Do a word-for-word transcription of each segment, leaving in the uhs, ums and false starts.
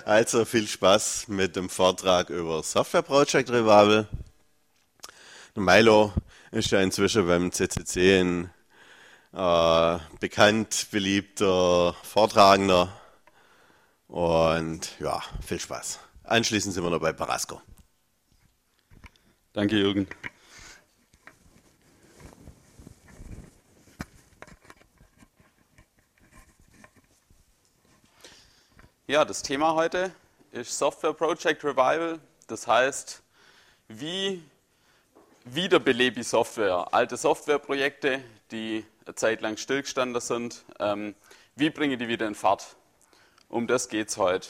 Also viel Spaß mit dem Vortrag über Software Project Revival. Der Milo ist ja inzwischen beim C C C ein äh, bekannt, beliebter Vortragender. Und ja, viel Spaß. Anschließend sind wir noch bei Parasco. Danke, Jürgen. Ja, das Thema heute ist Software Project Revival. Das heißt, wie wiederbelebe ich Software? Alte Softwareprojekte, die eine Zeit lang stillgestanden sind, ähm, wie bringe ich die wieder in Fahrt? Um das geht es heute.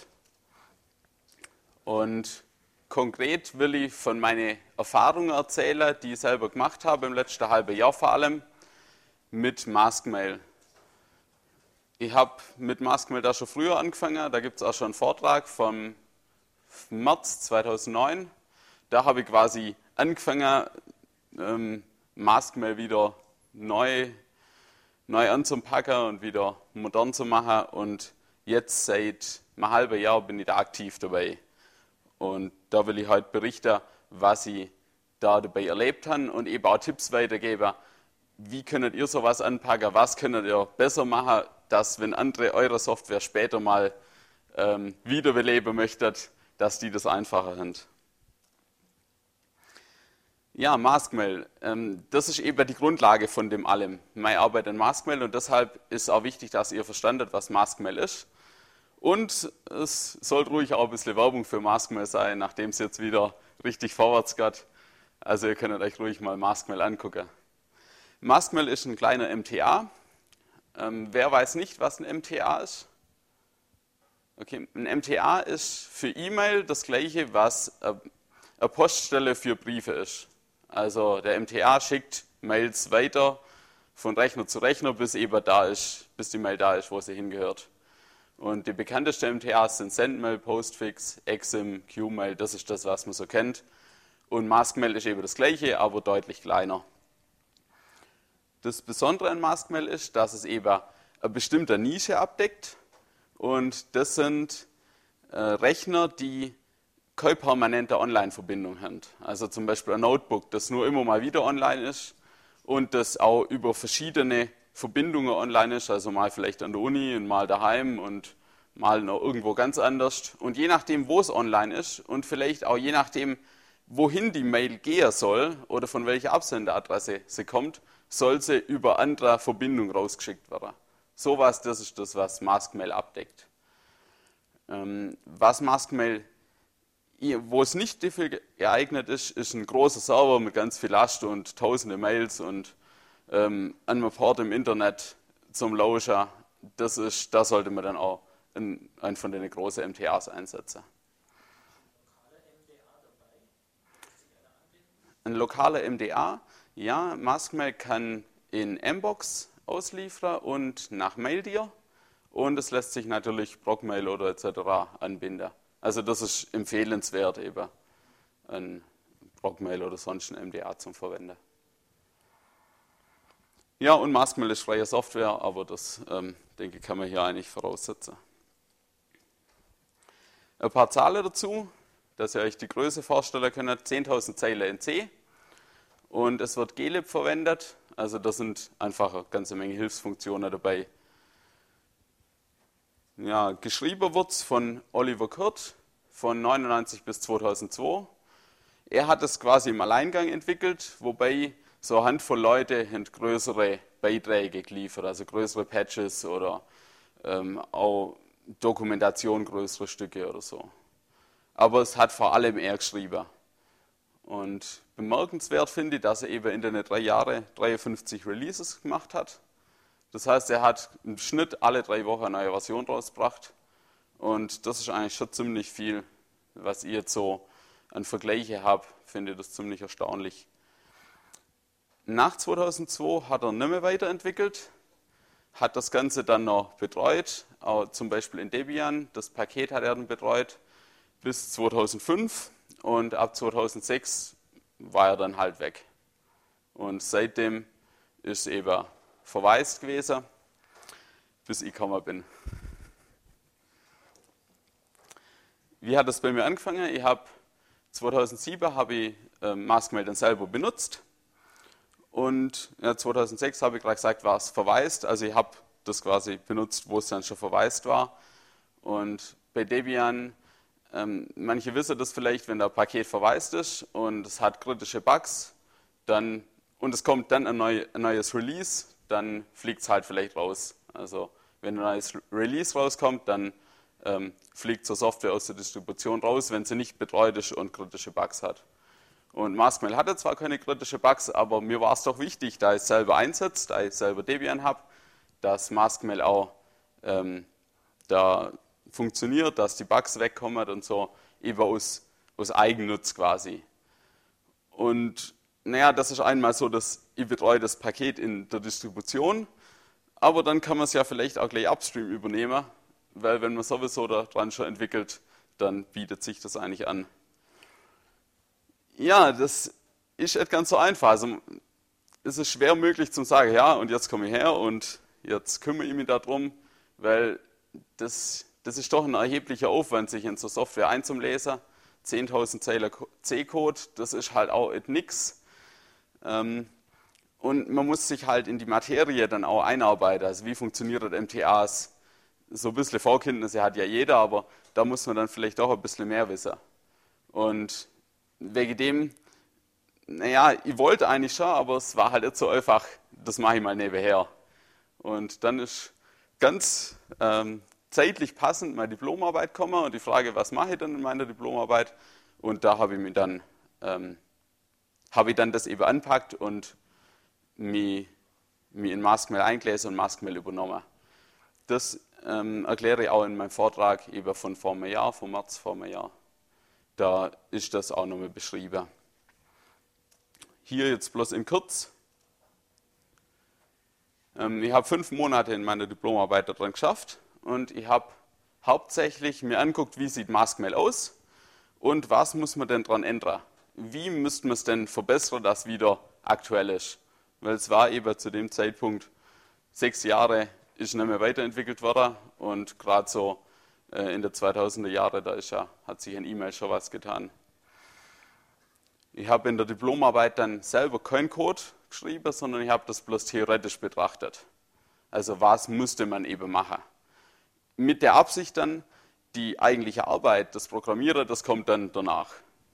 Und konkret will ich von meinen Erfahrungen erzählen, die ich selber gemacht habe, im letzten halben Jahr vor allem, mit Maskmail. Ich habe mit Maskmail da schon früher angefangen, da gibt es auch schon einen Vortrag vom März zweitausendneun. Da habe ich quasi angefangen, ähm, Maskmail wieder neu, neu anzupacken und wieder modern zu machen. Und jetzt seit einem halben Jahr bin ich da aktiv dabei. Und da will ich heute berichten, was ich da dabei erlebt habe und eben auch Tipps weitergeben. Wie könnt ihr sowas anpacken? Was könnt ihr besser machen, dass, wenn andere eure Software später mal ähm, wiederbeleben möchtet, dass die das einfacher haben? Ja, Maskmail. Ähm, das ist eben die Grundlage von dem allem. Meine Arbeit in Maskmail, und deshalb ist auch wichtig, dass ihr verstandet, was Maskmail ist. Und es sollte ruhig auch ein bisschen Werbung für Maskmail sein, nachdem es jetzt wieder richtig vorwärts geht. Also ihr könnt euch ruhig mal Maskmail angucken. Maskmail ist ein kleiner M T A. Ähm, wer weiß nicht, was ein M T A ist? Okay, ein M T A ist für E-Mail das gleiche, was eine Poststelle für Briefe ist. Also der M T A schickt Mails weiter von Rechner zu Rechner, bis eben da ist, bis die Mail da ist, wo sie hingehört. Und die bekanntesten M T As sind Sendmail, Postfix, Exim, Qmail, das ist das, was man so kennt. Und Maskmail ist eben das gleiche, aber deutlich kleiner. Das Besondere an Maskmail ist, dass es eben eine bestimmte Nische abdeckt. Und das sind äh, Rechner, die keine permanente Online-Verbindung haben. Also zum Beispiel ein Notebook, das nur immer mal wieder online ist und das auch über verschiedene Verbindungen online ist, also mal vielleicht an der Uni und mal daheim und mal noch irgendwo ganz anders. Und je nachdem, wo es online ist und vielleicht auch je nachdem, wohin die Mail gehen soll oder von welcher Absenderadresse sie kommt, soll sie über andere Verbindung rausgeschickt werden. Sowas, das ist das, was Maskmail abdeckt. Ähm, was Maskmail, wo es nicht dafür geeignet ist, ist ein großer Server mit ganz viel Last und tausende Mails und ähm, einem Port im Internet zum Lauscher. Das ist, da sollte man dann auch einen, einen von den großen M T As einsetzen. Ein lokaler M D A, ja, Maskmail kann in Mbox ausliefern und nach Maildir und es lässt sich natürlich Procmail oder et cetera anbinden. Also das ist empfehlenswert, eben ein Procmail oder sonst ein M D A zum Verwenden. Ja, und Maskmail ist freie Software, aber das, ähm, denke ich, kann man hier eigentlich voraussetzen. Ein paar Zahlen dazu, dass ihr euch die Größe vorstellen könnt. zehntausend Zeilen in C und es wird glib verwendet, also da sind einfach eine ganze Menge Hilfsfunktionen dabei. Ja, geschrieben wird es von Oliver Kurt von neunundneunzig bis zweitausendzwei. Er hat es quasi im Alleingang entwickelt, wobei so eine Handvoll Leute haben größere Beiträge geliefert, also größere Patches oder ähm, auch Dokumentation, größere Stücke oder so. Aber es hat vor allem er geschrieben. Und bemerkenswert finde ich, dass er eben in den drei Jahren dreiundfünfzig Releases gemacht hat. Das heißt, er hat im Schnitt alle drei Wochen eine neue Version rausgebracht. Und das ist eigentlich schon ziemlich viel, was ich jetzt so an Vergleiche habe, finde ich das ziemlich erstaunlich. Nach zweitausendzwei hat er nicht mehr weiterentwickelt, hat das Ganze dann noch betreut, auch zum Beispiel in Debian. Das Paket hat er dann betreut bis zweitausendfünf und ab zweitausendsechs war er dann halt weg. Und seitdem ist eben verwaist gewesen, bis ich gekommen bin. wie hat das bei mir angefangen? Ich habe zweitausendsieben habe ich äh, Maskmail dann selber benutzt und ja, zweitausendsechs habe ich gleich gesagt, war es verwaist. Also ich habe das quasi benutzt, wo es dann schon verwaist war. Und bei Debian, ähm, manche wissen das vielleicht, wenn das Paket verwaist ist und es hat kritische Bugs, dann, und es kommt dann ein, neu, ein neues Release, dann fliegt es halt vielleicht raus. Also wenn ein neues Release rauskommt, dann ähm, fliegt zur Software aus der Distribution raus, wenn sie nicht betreut ist und kritische Bugs hat. Und Maskmail hatte zwar keine kritischen Bugs, aber mir war es doch wichtig, da ich es selber einsetze, da ich selber Debian habe, dass Maskmail auch ähm, da funktioniert, dass die Bugs wegkommen und so, eben aus, aus Eigennutz quasi. Und naja, das ist einmal so, dass ich betreue das Paket in der Distribution, aber dann kann man es ja vielleicht auch gleich upstream übernehmen, weil wenn man sowieso daran schon entwickelt, dann bietet sich das eigentlich an. Ja, das ist nicht ganz so einfach. Also es ist schwer möglich zu sagen, ja, und jetzt komme ich her und jetzt kümmere ich mich darum, weil das, das ist doch ein erheblicher Aufwand, sich in so Software einzulesen. zehntausend Zeilen C-Code, das ist halt auch nix. Ähm, und man muss sich halt in die Materie dann auch einarbeiten. Also wie funktionieren M T As? So ein bisschen Vorkenntnisse hat ja jeder, aber da muss man dann vielleicht auch ein bisschen mehr wissen. Und wegen dem, naja, ich wollte eigentlich schon, aber es war halt nicht so einfach, das mache ich mal nebenher. Und dann ist ganz ähm, zeitlich passend meine Diplomarbeit gekommen und die Frage, was mache ich dann in meiner Diplomarbeit? Und da habe ich mir dann, ähm, habe ich dann das eben anpackt und mich, mich in Maskmail eingelesen und Maskmail übernommen. Das ähm, erkläre ich auch in meinem Vortrag eben von vor einem Jahr, vom März vor einem Jahr. Da ist das auch nochmal beschrieben. Hier jetzt bloß in kurz. Ähm, ich habe fünf Monate in meiner Diplomarbeit daran geschafft und ich habe hauptsächlich mir angeguckt, wie sieht Maskmail aus und was muss man denn daran ändern. Wie müsste man es denn verbessern, dass es wieder aktuell ist. Weil es war eben zu dem Zeitpunkt sechs Jahre ist nicht mehr weiterentwickelt worden und gerade so äh, in den zweitausender Jahre, da ist ja, hat sich in E-Mail schon was getan. Ich habe in der Diplomarbeit dann selber keinen Code geschrieben, sondern ich habe das bloß theoretisch betrachtet. Also was musste man eben machen. Mit der Absicht dann, die eigentliche Arbeit, das Programmieren, das kommt dann danach.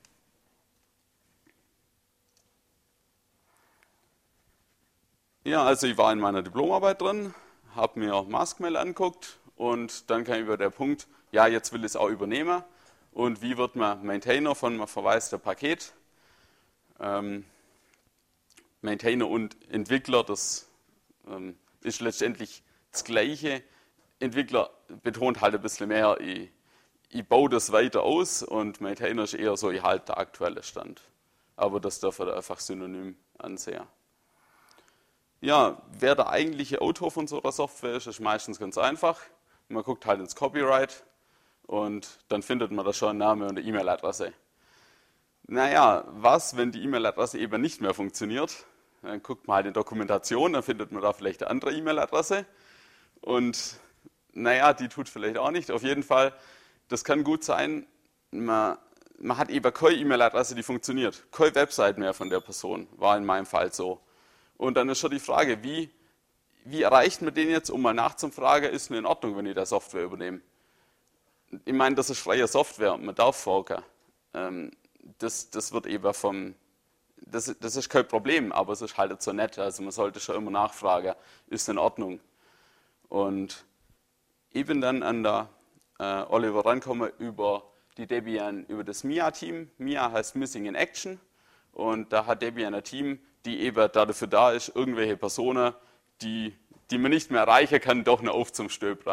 Ja, also ich war in meiner Diplomarbeit drin, habe mir Maskmail angeguckt und dann kam über der Punkt, ja, jetzt will ich es auch übernehmen und wie wird man Maintainer von einem verwaisten Paket? Ähm, Maintainer und Entwickler, das ähm, ist letztendlich das Gleiche. Entwickler betont halt ein bisschen mehr, ich, ich baue das weiter aus und Maintainer ist eher so, ich halte der aktuelle Stand. Aber das darf man einfach synonym ansehen. Ja, wer der eigentliche Autor von so einer Software ist, ist meistens ganz einfach. Man guckt halt ins Copyright und dann findet man da schon einen Namen und eine E-Mail-Adresse. Naja, was, wenn die E-Mail-Adresse eben nicht mehr funktioniert? Dann guckt man halt in Dokumentation, dann findet man da vielleicht eine andere E-Mail-Adresse. Und naja, die tut vielleicht auch nicht. Auf jeden Fall, das kann gut sein, man, man hat eben keine E-Mail-Adresse, die funktioniert. Keine Website mehr von der Person, war in meinem Fall so. Und dann ist schon die Frage, wie, wie erreicht man den jetzt, um mal nachzufragen, ist es in Ordnung, wenn ich da Software übernehme? Ich meine, das ist freie Software, man darf forken. Ähm, das, das wird eben vom, das, das ist kein Problem, aber es ist halt nicht so nett. Also man sollte schon immer nachfragen, ist es in Ordnung? Und ich bin dann an der äh, Oliver rangekommen über die Debian, über das M I A-Team. M I A heißt Missing in Action. Und da hat Debian ein Team, die eben dafür da ist, irgendwelche Personen, die, die man nicht mehr erreichen kann, doch noch aufzustöbern.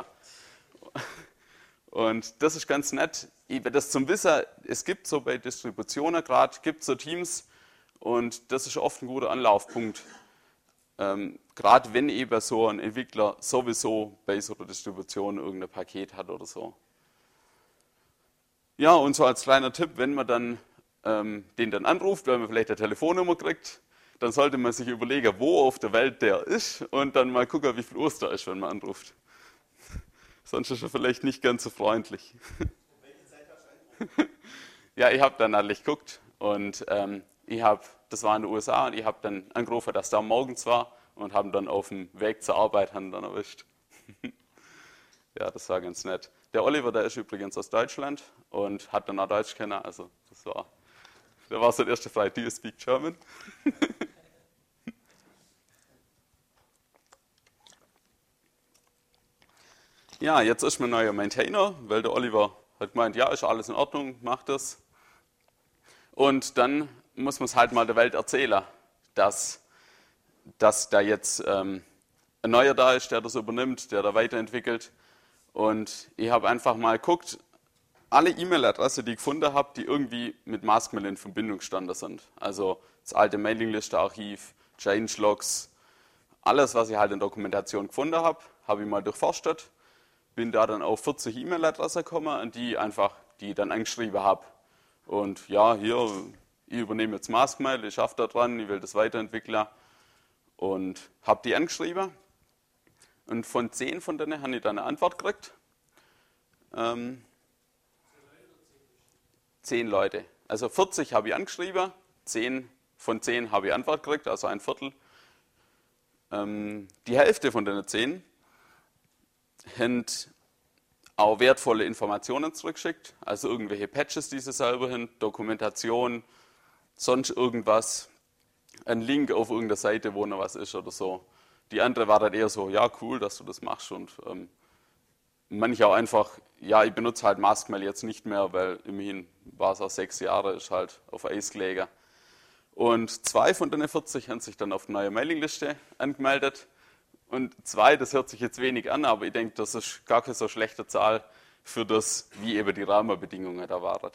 Und das ist ganz nett. Eben das zum Wissen, es gibt so bei Distributionen gerade, gibt so Teams und das ist oft ein guter Anlaufpunkt. Ähm, gerade wenn eben so ein Entwickler sowieso bei so einer Distribution irgendein Paket hat oder so. Ja, und so als kleiner Tipp, wenn man dann ähm, den dann anruft, weil man vielleicht eine Telefonnummer kriegt, dann sollte man sich überlegen, wo auf der Welt der ist und dann mal gucken, wie viel Uhr es da ist, wenn man anruft. Sonst ist er vielleicht nicht ganz so freundlich. Ja, ich habe dann natürlich geguckt und ähm, ich habe, das war in den U S A und ich habe dann angerufen, dass da morgens war und haben dann auf dem Weg zur Arbeit haben dann erwischt. Ja, das war ganz nett. Der Oliver, der ist übrigens aus Deutschland und hat dann auch Deutsch kennen, also das war, der war so der erste Frage, do you speak German? Ja, jetzt ist mein neuer Maintainer, weil der Oliver hat gemeint, ja, ist alles in Ordnung, macht das. Und dann muss man es halt mal der Welt erzählen, dass, dass da jetzt ähm, ein neuer da ist, der das übernimmt, der da weiterentwickelt. Und ich habe einfach mal geguckt, alle E-Mail-Adressen, die ich gefunden habe, die irgendwie mit Maskmail in Verbindung gestanden sind. Also das alte Mailingliste-Archiv, Changelogs, alles, was ich halt in Dokumentation gefunden habe, habe ich mal durchforstet. Bin da dann auf vierzig E-Mail-Adressen gekommen, an die einfach, die ich dann angeschrieben habe. Und ja, hier, ich übernehme jetzt Maskmail, ich arbeite da dran, ich will das weiterentwickeln. Und habe die angeschrieben. Und von zehn von denen habe ich dann eine Antwort gekriegt. Ähm, zehn Leute. Also vierzig habe ich angeschrieben, zehn von zehn habe ich Antwort gekriegt, also ein Viertel. Ähm, die Hälfte von den zehn haben auch wertvolle Informationen zurückgeschickt, also irgendwelche Patches, die sie selber haben, Dokumentation, sonst irgendwas, ein Link auf irgendeiner Seite, wo noch was ist oder so. Die andere war dann eher so, ja cool, dass du das machst und ähm, manche auch einfach, ja ich benutze halt Maskmail jetzt nicht mehr, weil immerhin war es auch sechs Jahre, ist halt auf Eis gelegen. Und zwei von den vierzig haben sich dann auf die neue Mailingliste angemeldet. Und zwei, das hört sich jetzt wenig an, aber ich denke, das ist gar keine so schlechte Zahl für das, wie eben die Rahmenbedingungen da waren.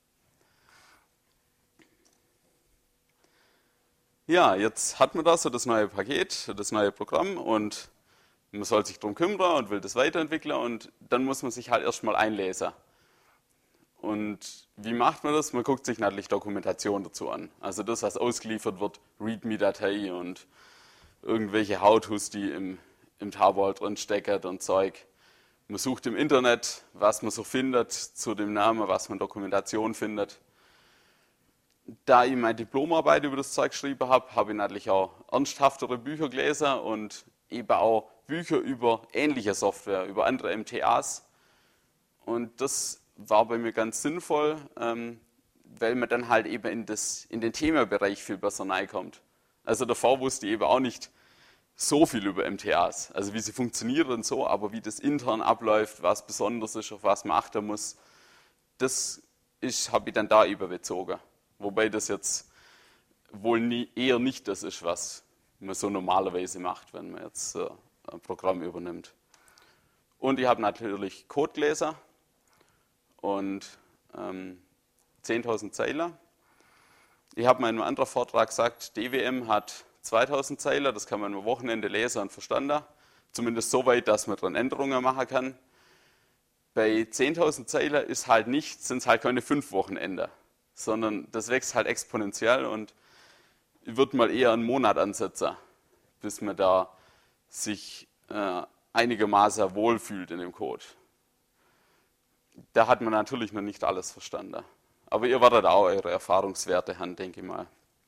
Ja, jetzt hat man da so das neue Paket, das neue Programm und man soll sich darum kümmern und will das weiterentwickeln und dann muss man sich halt erstmal einlesen. Und wie macht man das? Man guckt sich natürlich Dokumentation dazu an. Also das, was ausgeliefert wird, README-Datei und irgendwelche How-Tos, die im, im Tarball drin stecken und Zeug. Man sucht im Internet, was man so findet zu dem Namen, was man Dokumentation findet. Da ich meine Diplomarbeit über das Zeug geschrieben habe, habe ich natürlich auch ernsthaftere Bücher gelesen und eben auch Bücher über ähnliche Software, über andere M T As. Und das war bei mir ganz sinnvoll, ähm, weil man dann halt eben in, das, in den Themenbereich viel besser reinkommt. Also davor wusste ich eben auch nicht so viel über M T As, also wie sie funktionieren und so, aber wie das intern abläuft, was besonders ist, auf was man achten muss, das habe ich dann da überbezogen. Wobei das jetzt wohl nie, eher nicht das ist, was man so normalerweise macht, wenn man jetzt äh, ein Programm übernimmt. Und ich habe natürlich Code gelesen und ähm, zehntausend Zeilen. Ich habe mal in einem anderen Vortrag gesagt, D W M hat zweitausend Zeilen, das kann man am Wochenende lesen und verstanden. Zumindest so weit, dass man dran Änderungen machen kann. Bei zehntausend Zeilen ist halt nicht, sind es halt keine fünf Wochenende, sondern das wächst halt exponentiell und ich würde mal eher einen Monat ansetzen, bis man da sich äh, einigermaßen wohlfühlt in dem Code. Da hat man natürlich noch nicht alles verstanden. Aber ihr werdet auch eure Erfahrungswerte haben, denke ich mal.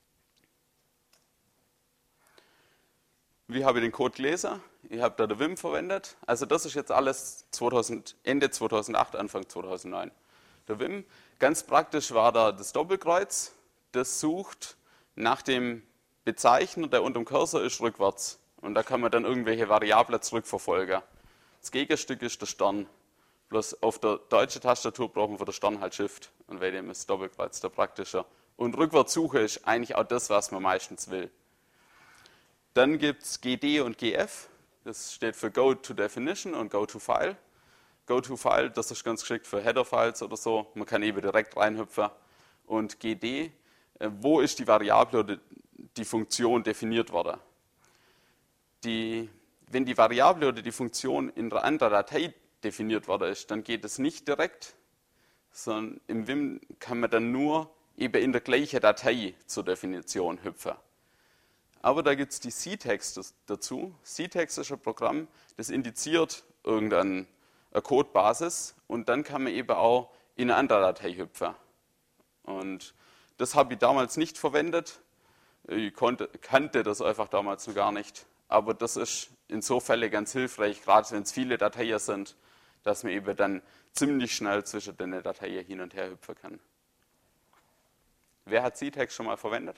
Wie habe ich den Code gelesen? Ich habe da der Vim verwendet. Also das ist jetzt alles zweitausend, Ende zweitausendacht, Anfang zweitausendneun. Der Vim, ganz praktisch war da das Doppelkreuz. Das sucht nach dem Bezeichner, der unter dem Cursor ist, rückwärts. Und da kann man dann irgendwelche Variablen zurückverfolgen. Das Gegenstück ist der Stern. Bloß auf der deutschen Tastatur brauchen wir für den Stern halt Shift. Und bei dem ist Doppelkreuz der praktischer. Und Rückwärtssuche ist eigentlich auch das, was man meistens will. Dann gibt es G D und G F. Das steht für Go to Definition und Go to File. Go to File, das ist ganz geschickt für Header-Files oder so. Man kann eben direkt reinhüpfen. Und G D, wo ist die Variable oder die Funktion definiert worden? Die, wenn die Variable oder die Funktion in einer anderen Datei definiert worden ist, dann geht es nicht direkt, sondern im Vim kann man dann nur eben in der gleichen Datei zur Definition hüpfen. Aber da gibt es die Syntax dazu. Syntax ist ein Programm, das indiziert irgendeine Codebasis und dann kann man eben auch in eine andere Datei hüpfen. Und das habe ich damals nicht verwendet. Ich konnte, kannte das einfach damals noch gar nicht. Aber das ist in so Fällen ganz hilfreich, gerade wenn es viele Dateien sind, dass man eben dann ziemlich schnell zwischen den Dateien hin und her hüpfen kann. Wer hat C-Text schon mal verwendet?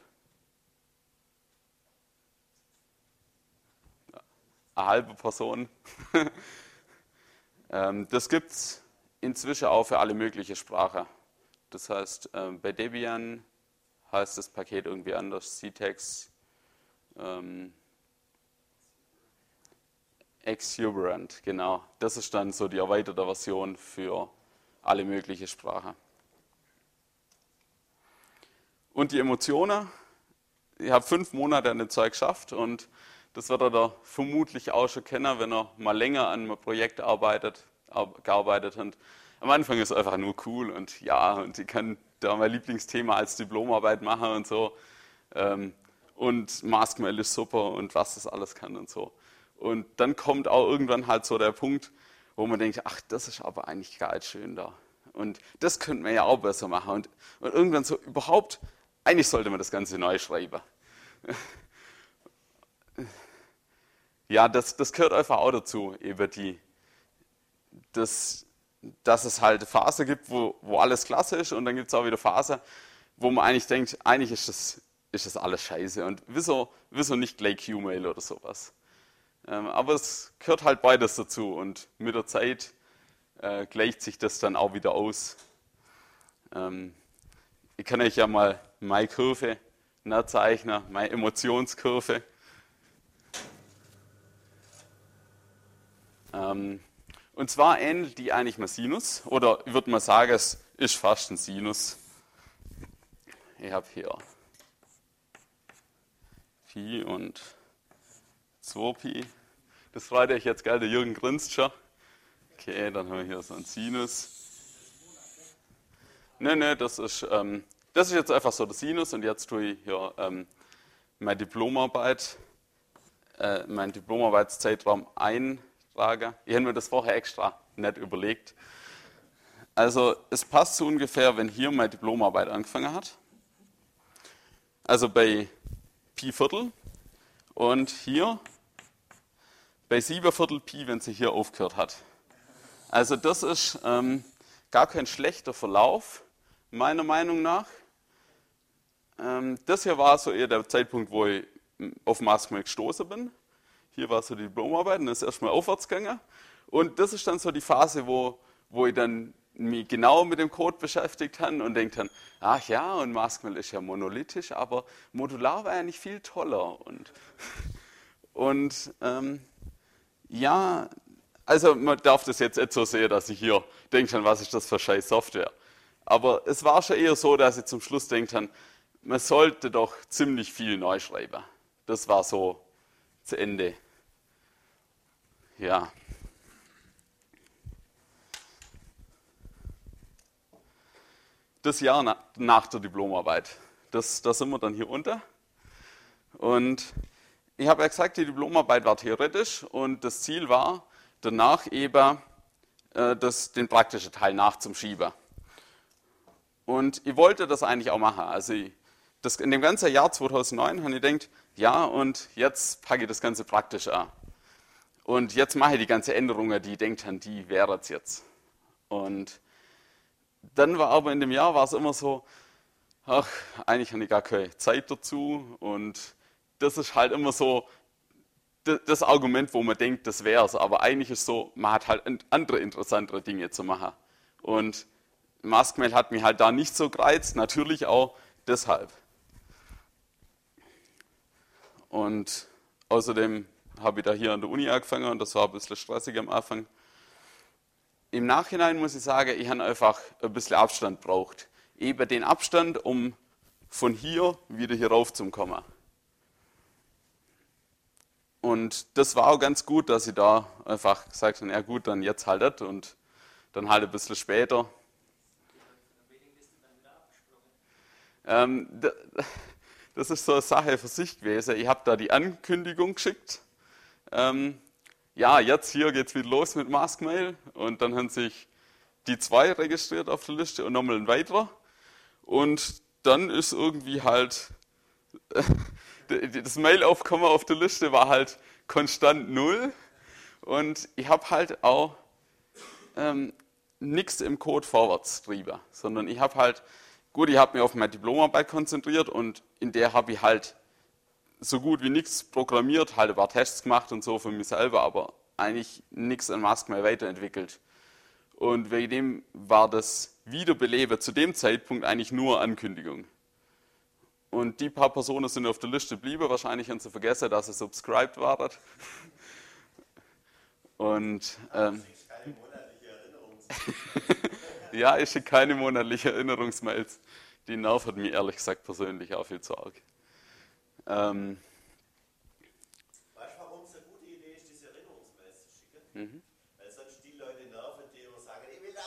Eine halbe Person. Das gibt es inzwischen auch für alle möglichen Sprachen. Das heißt, bei Debian heißt das Paket irgendwie anders, C-Text, ähm, Exuberant, genau. Das ist dann so die erweiterte Version für alle möglichen Sprachen. Und die Emotionen, ich habe fünf Monate an dem Zeug geschafft und das wird er vermutlich auch schon kennen, wenn er mal länger an einem Projekt arbeitet, gearbeitet hat. Am Anfang ist es einfach nur cool und ja, und ich kann da mein Lieblingsthema als Diplomarbeit machen und so. Und MaskMail ist super und was das alles kann und so. Und dann kommt auch irgendwann halt so der Punkt, wo man denkt, ach, das ist aber eigentlich geil schön da. Und das könnte man ja auch besser machen. Und, und irgendwann so, überhaupt, eigentlich sollte man das Ganze neu schreiben. Ja, das, das gehört einfach auch dazu, eben die, das, dass es halt eine Phase gibt, wo, wo alles klasse ist und dann gibt es auch wieder Phase, wo man eigentlich denkt, eigentlich ist das, ist das alles scheiße und wieso, wieso nicht gleich Q-Mail oder sowas. Ähm, aber es gehört halt beides dazu und mit der Zeit äh, gleicht sich das dann auch wieder aus. Ähm, ich kann euch ja mal meine Kurve nachzeichnen, meine Emotionskurve. Ähm, und zwar ähnelt die eigentlich mal Sinus, oder ich würde mal sagen, es ist fast ein Sinus. Ich habe hier Pi und zwei Pi. Das freut euch jetzt, gell? Der Jürgen grinst schon. Okay, dann haben wir hier so einen Sinus. Ne, ne, das ist, ähm, das ist jetzt einfach so der Sinus und jetzt tue ich hier ähm, meine Diplomarbeit, äh, meinen Diplomarbeitszeitraum eintragen. Ich habe mir das vorher extra nicht überlegt. Also es passt so ungefähr, wenn hier meine Diplomarbeit angefangen hat. Also bei Pi Viertel und hier bei sieben Viertel Pi, wenn sie hier aufgehört hat. Also das ist ähm, gar kein schlechter Verlauf, meiner Meinung nach. Ähm, das hier war so eher der Zeitpunkt, wo ich auf MaskMail gestoßen bin. Hier war so die Diplomarbeit und das ist erstmal aufwärts gegangen. Und das ist dann so die Phase, wo, wo ich dann mich genau mit dem Code beschäftigt habe und denkt dann, ach ja, und MaskMail ist ja monolithisch, aber modular war ja nicht viel toller. Und, und ähm, ja, also man darf das jetzt nicht so sehen, dass ich hier denke, was ist das für scheiß Software. Aber es war schon eher so, dass ich zum Schluss denke, man sollte doch ziemlich viel neu schreiben. Das war so zu Ende. Ja. Das Jahr na, nach der Diplomarbeit, das, da sind wir dann hier unter. Und ich habe ja gesagt, die Diplomarbeit war theoretisch und das Ziel war, danach eben äh, das, den praktischen Teil nachzuschieben. Und ich wollte das eigentlich auch machen. Also ich, das, in dem ganzen Jahr zweitausendneun habe ich gedacht, ja, und jetzt packe ich das Ganze praktisch an. Und jetzt mache ich die ganzen Änderungen, die ich denkt habe, die wären es jetzt. Und dann war aber in dem Jahr war es immer so, ach, eigentlich habe ich gar keine Zeit dazu. Und das ist halt immer so das Argument, wo man denkt, das wäre es. Aber eigentlich ist es so, man hat halt andere interessantere Dinge zu machen. Und MaskMail hat mich halt da nicht so gereizt, natürlich auch deshalb. Und außerdem habe ich da hier an der Uni angefangen und das war ein bisschen stressig am Anfang. Im Nachhinein muss ich sagen, ich habe einfach ein bisschen Abstand gebraucht. Eben den Abstand, um von hier wieder hier rauf zu kommen. Und das war auch ganz gut, dass ich da einfach gesagt habe, ja gut, dann jetzt halt das und dann halt ein bisschen später. Ähm, das ist so eine Sache für sich gewesen. Ich habe da die Ankündigung geschickt. Ähm, ja, jetzt hier geht es wieder los mit MaskMail. Und dann haben sich die zwei registriert auf der Liste und nochmal ein weiterer. Und dann ist irgendwie halt, das Mailaufkommen auf der Liste war halt konstant null. Und ich habe halt auch ähm, nichts im Code vorwärts getrieben, sondern ich habe halt, gut, ich habe mich auf meine Diplomarbeit konzentriert und in der habe ich halt so gut wie nichts programmiert, halt ein paar Tests gemacht und so für mich selber, aber eigentlich nichts an Maskmail weiterentwickelt. Und wegen dem war das Wiederbeleben zu dem Zeitpunkt eigentlich nur Ankündigung. Und die paar Personen sind auf der Liste geblieben, wahrscheinlich haben sie vergessen, dass sie subscribed waren. Und ähm, ja, ich schicke keine monatliche Erinnerungsmails. Die nervt mich ehrlich gesagt persönlich auch viel zu arg. Ähm, weißt du, warum es eine gute Idee ist, diese Erinnerungsmails zu schicken? Mhm. Weil sonst die Leute nerven, die immer sagen, ich will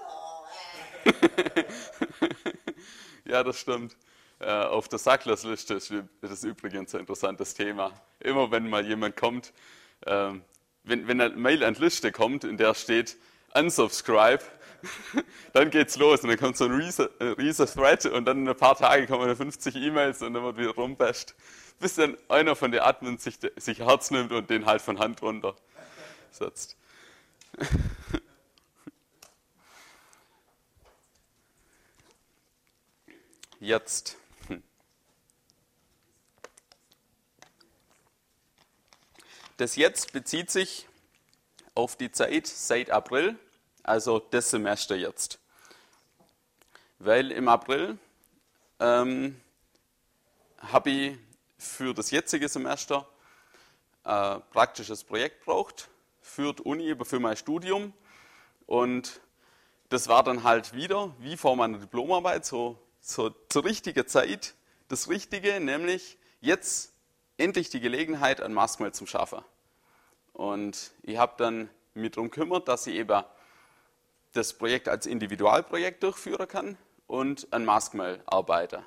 da aber runter. Ja, das stimmt. Äh, auf der Sacklers-Liste ist das übrigens ein interessantes Thema. Immer wenn mal jemand kommt, ähm, wenn, wenn eine Mail an die Liste kommt, in der steht unsubscribe, dann geht's los und dann kommt so ein riesiger Thread und dann in ein paar Tage kommen dann fünfzig E-Mails und dann wird wieder rumbasht, bis dann einer von den Admins sich, sich Herz nimmt und den halt von Hand runter setzt. Jetzt. Das Jetzt bezieht sich auf die Zeit seit April, also das Semester jetzt. Weil im April ähm, habe ich für das jetzige Semester ein praktisches Projekt braucht, für die Uni, für mein Studium. Und das war dann halt wieder, wie vor meiner Diplomarbeit, so, so zur richtigen Zeit, das Richtige, nämlich jetzt endlich die Gelegenheit, ein Maskmail zu schaffen. Und ich habe dann mich darum gekümmert, dass ich eben das Projekt als Individualprojekt durchführen kann und an Maskmail arbeite.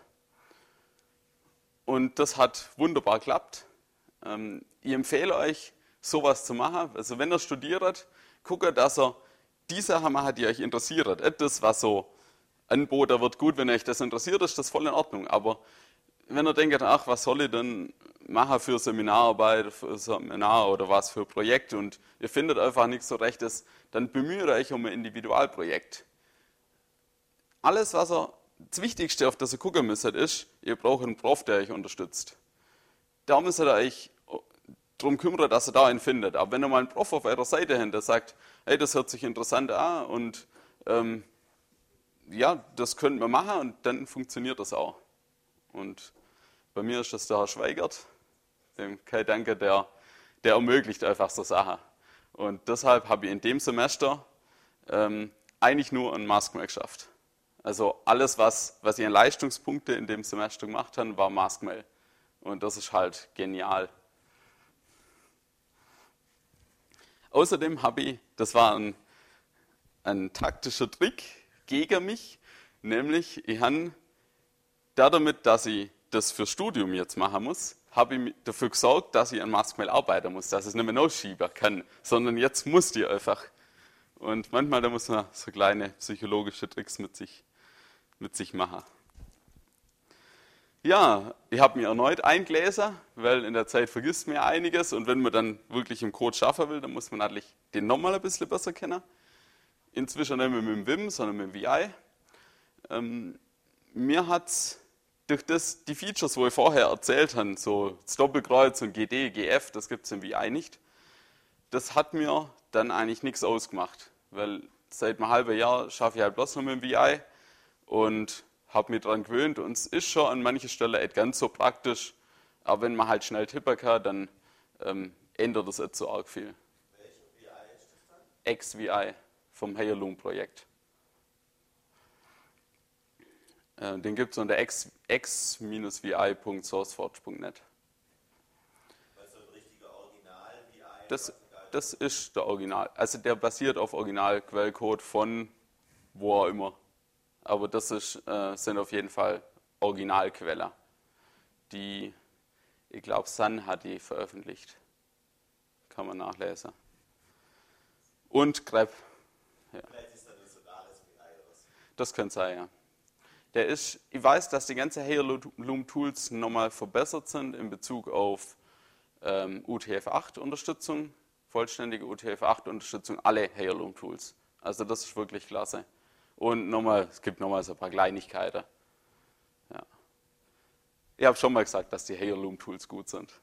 Und das hat wunderbar geklappt. Ich empfehle euch, sowas zu machen. Also wenn ihr studiert, guckt, dass ihr die Sachen macht, die euch interessiert. Das, was so angeboten wird, gut, wenn euch das interessiert, ist das voll in Ordnung. Aber wenn ihr denkt, ach, was soll ich denn machen für Seminararbeit, für Seminar oder was für Projekt und ihr findet einfach nichts so Rechtes, dann bemüht euch um ein Individualprojekt. Alles, was ihr, das Wichtigste, auf das ihr gucken müsst, ist, ihr braucht einen Prof, der euch unterstützt. Da müsst ihr euch darum kümmern, dass ihr da einen findet. Aber wenn ihr mal einen Prof auf eurer Seite habt, der sagt, hey, das hört sich interessant an und ähm, ja, das könnten wir machen und dann funktioniert das auch. Und bei mir ist das der Herr Schweigert, dem Kai Danke, der, der ermöglicht einfach so Sachen. Und deshalb habe ich in dem Semester ähm, eigentlich nur ein Maskmail geschafft. Also alles, was, was ich an Leistungspunkte in dem Semester gemacht habe, war Maskmail. Und das ist halt genial. Außerdem habe ich, das war ein, ein taktischer Trick gegen mich, nämlich ich habe damit, dass ich das für Studium jetzt machen muss, habe ich dafür gesorgt, dass ich an Maskmail arbeiten muss, dass ich es nicht mehr ausschieben kann, sondern jetzt muss ich einfach. Und manchmal da muss man so kleine psychologische Tricks mit sich, mit sich machen. Ja, ich habe mir erneut eingelesen, weil in der Zeit vergisst man ja einiges und wenn man dann wirklich im Code schaffen will, dann muss man natürlich den nochmal ein bisschen besser kennen. Inzwischen nicht mehr mit dem Vim, sondern mit dem V I. Ähm, mir hat durch das, die Features, wo ich vorher erzählt habe, so das Doppelkreuz und G D, G F, das gibt es im V I nicht, das hat mir dann eigentlich nichts ausgemacht, weil seit einem halben Jahr schaffe ich halt bloß noch mit dem V I und habe mich daran gewöhnt und es ist schon an manchen Stellen nicht ganz so praktisch, aber wenn man halt schnell tippen kann, dann ähm, ändert das nicht so arg viel. Welcher V I ist das dann? X V I vom Heirloom-Projekt. Äh, den gibt es unter x V I punkt sourceforge punkt net. Also ein richtiger Original-V I? Das, das ist der Original. Also der basiert auf Original-Quellcode von wo auch immer. Aber das ist, äh, sind auf jeden Fall Originalquellen. Die, ich glaube, Sun hat die veröffentlicht. Kann man nachlesen. Und Grep. Ja. Vielleicht ist das nicht so da, Das könnte sein, ja. Der ist, ich weiß, dass die ganzen Heirloom-Tools nochmal verbessert sind in Bezug auf ähm, U T F acht Unterstützung, vollständige U T F acht Unterstützung, alle Heirloom-Tools. Also das ist wirklich klasse. Und nochmal, es gibt nochmal so ein paar Kleinigkeiten. Ja. Ich habe schon mal gesagt, dass die Heirloom-Tools gut sind.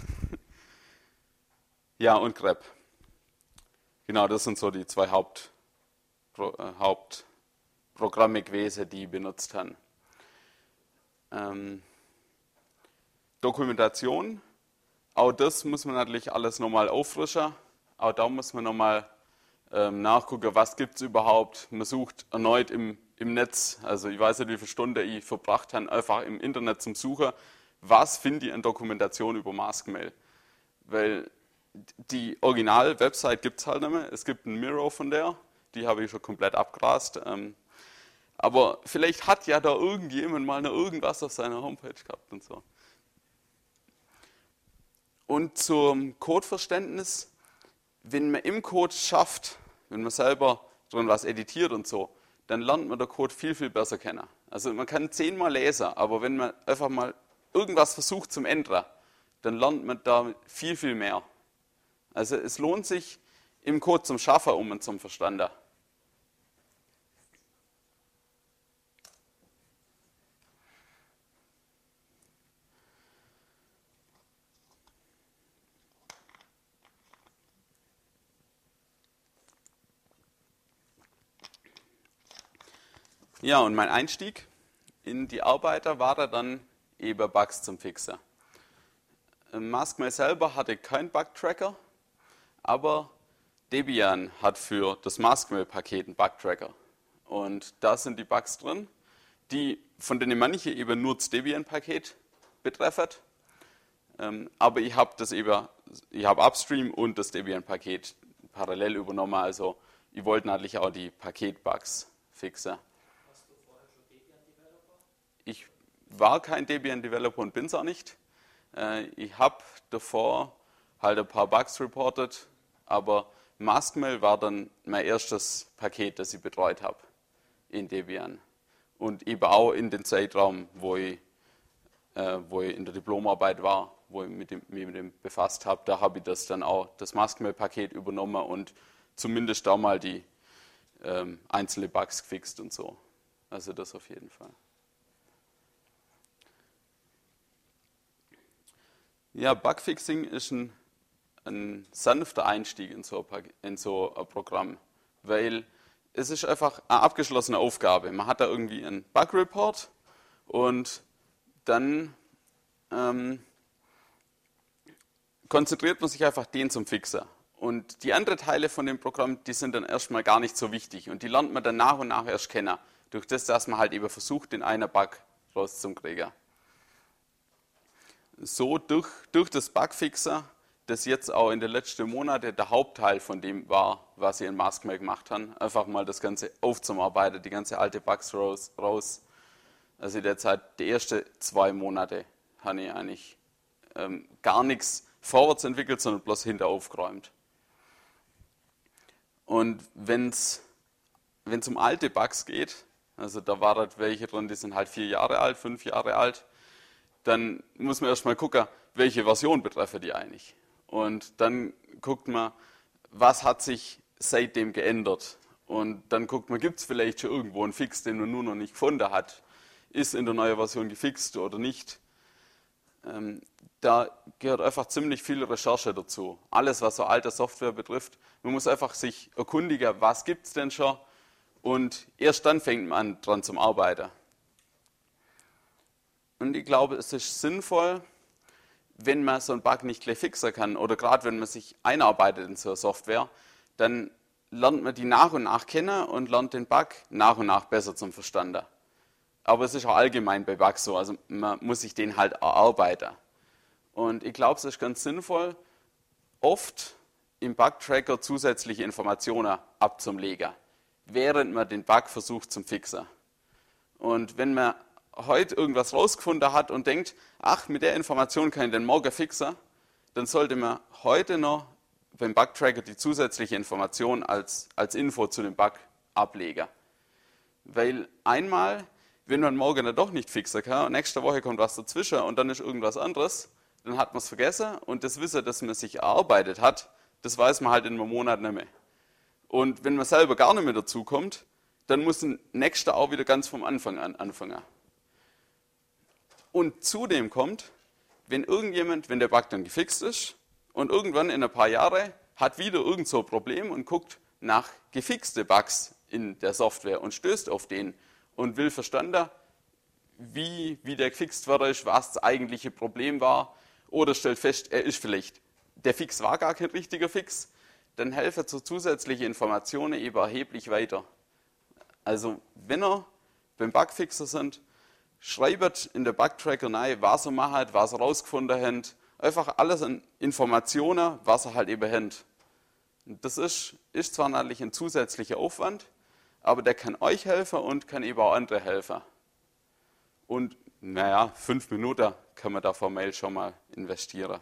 Ja, und grep. Genau, das sind so die zwei Haupt, äh, Hauptprogramme gewesen, die ich benutzt haben. Ähm, Dokumentation, auch das muss man natürlich alles nochmal auffrischen. Auch da muss man nochmal ähm, nachgucken, was gibt es überhaupt. Man sucht erneut im, im Netz, also ich weiß nicht, wie viele Stunden ich verbracht habe, einfach im Internet zum Suchen, was finde ich an Dokumentation über Maskmail. Weil die Original-Website gibt es halt nicht mehr. Es gibt einen Miro von der, die habe ich schon komplett abgrast. Ähm, aber vielleicht hat ja da irgendjemand mal noch irgendwas auf seiner Homepage gehabt und so. Und zum Codeverständnis, wenn man im Code schafft, wenn man selber drin was editiert und so, dann lernt man den Code viel, viel besser kennen. Also man kann zehnmal lesen, aber wenn man einfach mal irgendwas versucht zum Ändern, dann lernt man da viel, viel mehr. Also es lohnt sich im Code zum Schaffen, um ihn zum Verstanden. Ja, und mein Einstieg in die Arbeiter war da dann eben Bugs zum Fixen. Maskmail selber hatte keinen Bug-Tracker, aber Debian hat für das Maskmail-Paket einen Bug-Tracker. Und da sind die Bugs drin, die von denen manche eben nur das Debian-Paket betreffen. Aber ich habe das eben, ich habe Upstream und das Debian-Paket parallel übernommen. Also ich wollte natürlich auch die Paket-Bugs fixen. Ich war kein Debian-Developer und bin es auch nicht. Ich habe davor halt ein paar Bugs reported, aber Maskmail war dann mein erstes Paket, das ich betreut habe in Debian. Und eben auch in den Zeitraum, wo ich, äh, wo ich in der Diplomarbeit war, wo ich mich mit dem, mit dem befasst habe, da habe ich das dann auch, das Maskmail-Paket übernommen und zumindest da mal die ähm, einzelnen Bugs gefixt und so. Also das auf jeden Fall. Ja, Bugfixing ist ein, ein sanfter Einstieg in so, ein, in so ein Programm, weil es ist einfach eine abgeschlossene Aufgabe. Man hat da irgendwie einen Bug-Report und dann ähm, konzentriert man sich einfach den zum Fixen. Und die anderen Teile von dem Programm, die sind dann erstmal gar nicht so wichtig und die lernt man dann nach und nach erst kennen, durch das, dass man halt eben versucht, den einen Bug rauszukriegen. So durch, durch das Bugfixer, das jetzt auch in den letzten Monaten der Hauptteil von dem war, was ich in Maskmail gemacht habe, einfach mal das Ganze aufzuarbeiten, die ganze alte Bugs raus. raus. Also derzeit die ersten zwei Monate habe ich eigentlich ähm, gar nichts vorwärts entwickelt, sondern bloß hinter aufgeräumt. Und wenn es um alte Bugs geht, also da waren halt welche drin, die sind halt vier Jahre alt, fünf Jahre alt, dann muss man erstmal gucken, welche Version betreffen die eigentlich. Und dann guckt man, was hat sich seitdem geändert. Und dann guckt man, gibt es vielleicht schon irgendwo einen Fix, den man nur noch nicht gefunden hat. Ist in der neuen Version gefixt oder nicht. Ähm, da gehört einfach ziemlich viel Recherche dazu. Alles, was so alte Software betrifft. Man muss einfach sich erkundigen, was gibt es denn schon. Und erst dann fängt man an, dran zu arbeiten. Und ich glaube, es ist sinnvoll, wenn man so einen Bug nicht gleich fixen kann oder gerade wenn man sich einarbeitet in so eine Software, dann lernt man die nach und nach kennen und lernt den Bug nach und nach besser zum Verstanden. Aber es ist auch allgemein bei Bugs so, also man muss sich den halt erarbeiten. Und ich glaube, es ist ganz sinnvoll, oft im Bug-Tracker zusätzliche Informationen abzulegen, während man den Bug versucht zum Fixen. Und wenn man heute irgendwas rausgefunden hat und denkt, ach, mit der Information kann ich den morgen fixen, dann sollte man heute noch beim Bug-Tracker die zusätzliche Information als, als Info zu dem Bug ablegen. Weil einmal, wenn man morgen dann doch nicht fixen kann und nächste Woche kommt was dazwischen und dann ist irgendwas anderes, dann hat man es vergessen und das Wissen, das man sich erarbeitet hat, das weiß man halt in einem Monat nicht mehr. Und wenn man selber gar nicht mehr dazu kommt, dann muss ein nächster auch wieder ganz vom Anfang an anfangen. Und zudem kommt, wenn irgendjemand, wenn der Bug dann gefixt ist und irgendwann in ein paar Jahren hat wieder irgend so ein Problem und guckt nach gefixte Bugs in der Software und stößt auf den und will verstanden, wie, wie der gefixt worden ist, was das eigentliche Problem war, oder stellt fest, er ist vielleicht, der Fix war gar kein richtiger Fix, dann helfen so zusätzliche Informationen eben erheblich weiter. Also wenn ihr beim Bugfixer sind, schreibt in der Bugtracker rein, was ihr macht, was ihr rausgefunden habt, einfach alles an Informationen, was ihr halt eben habt. Das ist, ist zwar natürlich ein zusätzlicher Aufwand, aber der kann euch helfen und kann eben auch andere helfen. Und naja, fünf Minuten kann man da formell schon mal investieren.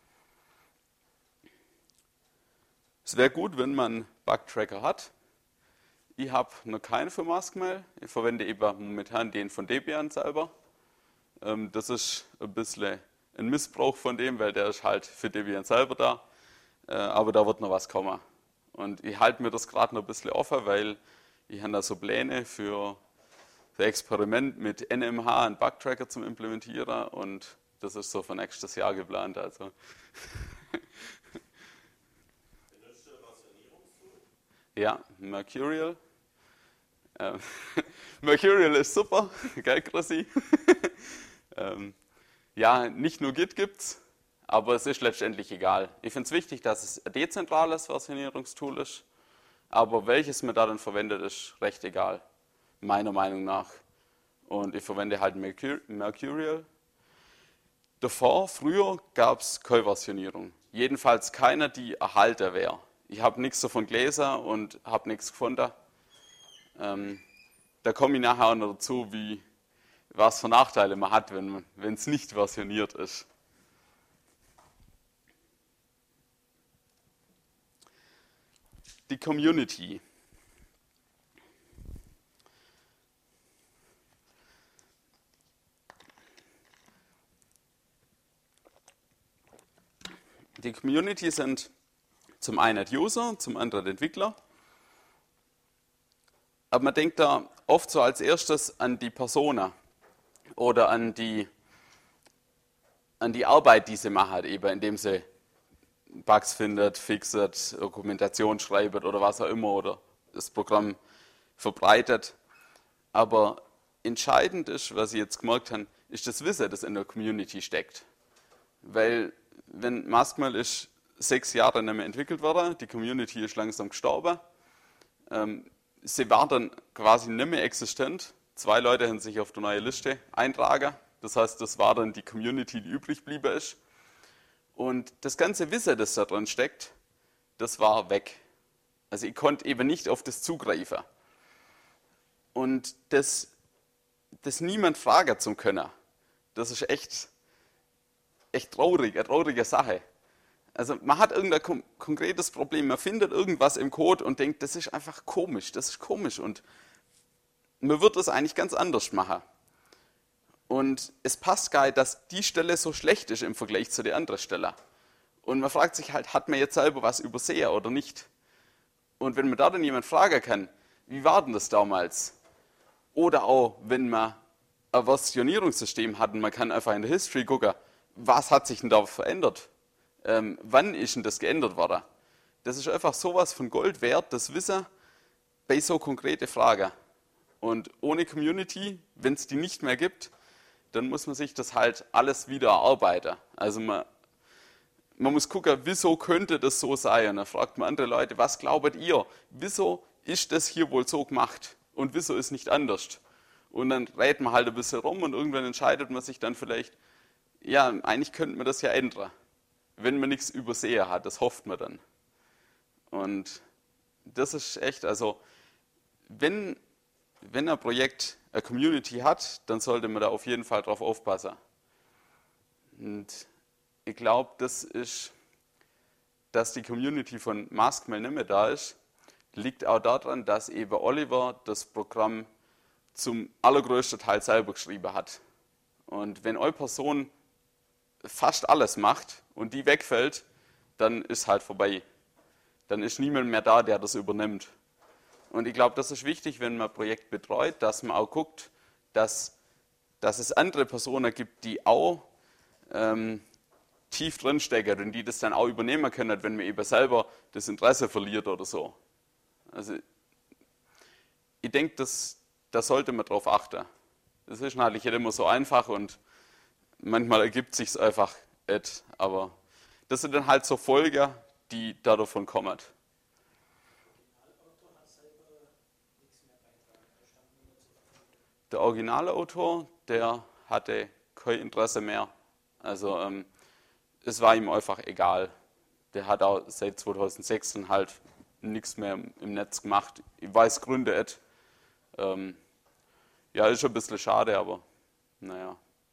Es wäre gut, wenn man einen Bugtracker hat. Ich habe noch keinen für Maskmail. Ich verwende eben momentan den von Debian selber. Das ist ein bisschen ein Missbrauch von dem, weil der ist halt für Debian selber da. Aber da wird noch was kommen. Und ich halte mir das gerade noch ein bisschen offen, weil ich habe da so Pläne für das Experiment mit N M H einen Bugtracker zum Implementieren. Und das ist so für nächstes Jahr geplant. Also. Ja, Mercurial. Ähm, Mercurial ist super, gell, Chrissy? ähm, ja, nicht nur Git gibt's, aber es ist letztendlich egal. Ich finde es wichtig, dass es ein dezentrales Versionierungstool ist, aber welches man da dann verwendet, ist recht egal, meiner Meinung nach. Und ich verwende halt Mercurial. Davor, früher, gab es keine Versionierung. Jedenfalls keine, die erhalten wäre. Ich habe nichts davon gelesen und habe nichts gefunden. Ähm, da komme ich nachher auch noch dazu, wie, was für Nachteile man hat, wenn es nicht versioniert ist. Die Community. Die Community sind zum einen User, zum anderen Entwickler. Aber man denkt da oft so als erstes an die Persona oder an die, an die Arbeit, die sie macht, eben indem sie Bugs findet, fixet, Dokumentation schreibt oder was auch immer oder das Programm verbreitet. Aber entscheidend ist, was ich jetzt gemerkt habe, ist das Wissen, das in der Community steckt. Weil wenn Maskmail ist sechs Jahre nicht mehr entwickelt worden, die Community ist langsam gestorben, ähm, sie war dann quasi nicht mehr existent. Zwei Leute haben sich auf die neue Liste eintragen. Das heißt, das war dann die Community, die übrig geblieben ist. Und das ganze Wissen, das da drin steckt, das war weg. Also ich konnte eben nicht auf das zugreifen. Und das, das niemand fragen zu können, das ist echt, echt traurig, eine traurige Sache. Also man hat irgendein kon konkretes Problem, man findet irgendwas im Code und denkt, das ist einfach komisch, das ist komisch und man wird es eigentlich ganz anders machen. Und es passt gar nicht, dass die Stelle so schlecht ist im Vergleich zu der anderen Stelle. Und man fragt sich halt, hat man jetzt selber was übersehen oder nicht? Und wenn man da dann jemand fragen kann, wie war denn das damals? Oder auch, wenn man ein Versionierungssystem hat und man kann einfach in der History gucken, was hat sich denn da verändert? Ähm, wann ist denn das geändert worden? Das ist einfach sowas von Gold wert, das Wissen bei so konkrete Fragen. Und ohne Community, wenn es die nicht mehr gibt, dann muss man sich das halt alles wieder erarbeiten. Also man, man muss gucken, wieso könnte das so sein? Und dann fragt man andere Leute, was glaubt ihr? Wieso ist das hier wohl so gemacht? Und wieso ist nicht anders? Und dann rät man halt ein bisschen rum und irgendwann entscheidet man sich dann vielleicht, ja, eigentlich könnte man das ja ändern. Wenn man nichts übersehen hat, das hofft man dann. Und das ist echt, also wenn, wenn ein Projekt eine Community hat, dann sollte man da auf jeden Fall drauf aufpassen. Und ich glaube, das ist, dass die Community von Maskmail nicht mehr da ist, liegt auch daran, dass eben Oliver das Programm zum allergrößten Teil selber geschrieben hat. Und wenn eure Person fast alles macht und die wegfällt, dann ist halt vorbei. Dann ist niemand mehr da, der das übernimmt. Und ich glaube, das ist wichtig, wenn man ein Projekt betreut, dass man auch guckt, dass, dass es andere Personen gibt, die auch ähm, tief drinstecken und die das dann auch übernehmen können, wenn man eben selber das Interesse verliert oder so. Also ich denke, das, da sollte man drauf achten. Das ist natürlich nicht immer so einfach und manchmal ergibt es sich einfach nicht, aber das sind dann halt so Folgen, die da davon kommen. Der Originalautor, der hatte kein Interesse mehr. Also ähm, es war ihm einfach egal. Der hat auch seit zweitausendsechs halt nichts mehr im Netz gemacht. Ich weiß Gründe nicht. Ähm, ja, ist ein bisschen schade, aber naja.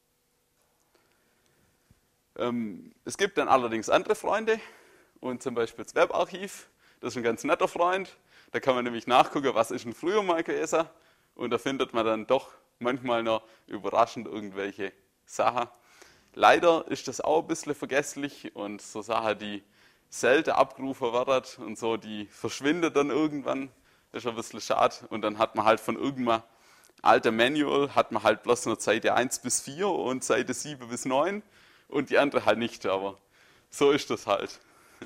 Ähm, es gibt dann allerdings andere Freunde und zum Beispiel das Webarchiv. Das ist ein ganz netter Freund. Da kann man nämlich nachgucken, was ist denn früher mal gewesen. Und da findet man dann doch manchmal noch überraschend irgendwelche Sachen. Leider ist das auch ein bisschen vergesslich und so Sachen, die selten abgerufen werden und so, die verschwinden dann irgendwann. Das ist ein bisschen schade. Und dann hat man halt von irgendeinem alten Manual, hat man halt bloß noch Seite eins bis vier und Seite sieben bis neun und die andere halt nicht. Aber so ist das halt.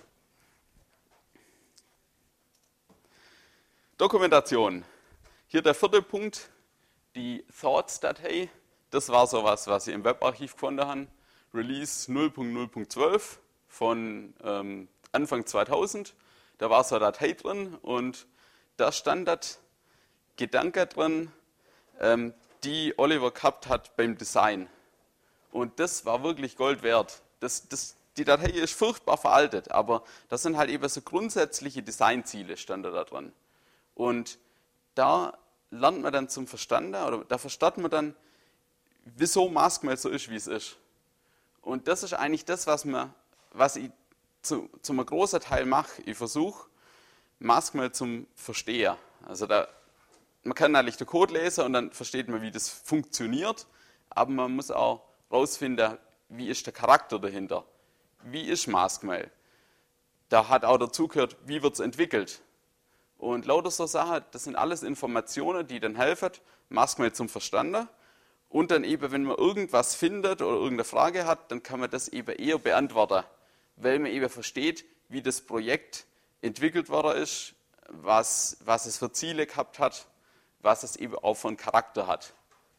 Dokumentation. Hier der vierte Punkt, die Thoughts-Datei. Das war sowas, was ich im Webarchiv gefunden habe. Release null Punkt null Punkt zwölf von ähm, Anfang zweitausend. Da war so eine Datei drin und da stand das Gedanke drin, ähm, die Oliver gehabt hat beim Design. Und das war wirklich Gold wert. Das, das, die Datei ist furchtbar veraltet, aber das sind halt eben so grundsätzliche Designziele, stand da drin. Und da lernt man dann zum Verstande, oder da versteht man dann, wieso Maskmail so ist, wie es ist. Und das ist eigentlich das, was, man, was ich zu, zu einem großen Teil mache. Ich versuche, Maskmail zum Verstehen. Also da, man kann natürlich den Code lesen und dann versteht man, wie das funktioniert, aber man muss auch rausfinden, wie ist der Charakter dahinter. Wie ist Maskmail? Da hat auch dazu gehört, wie wird es entwickelt. Und lauter so Sachen, das sind alles Informationen, die dann helfen, Maskmail zum Verstanden. Und dann eben, wenn man irgendwas findet oder irgendeine Frage hat, dann kann man das eben eher beantworten, weil man eben versteht, wie das Projekt entwickelt worden ist, was, was es für Ziele gehabt hat, was es eben auch für einen Charakter hat.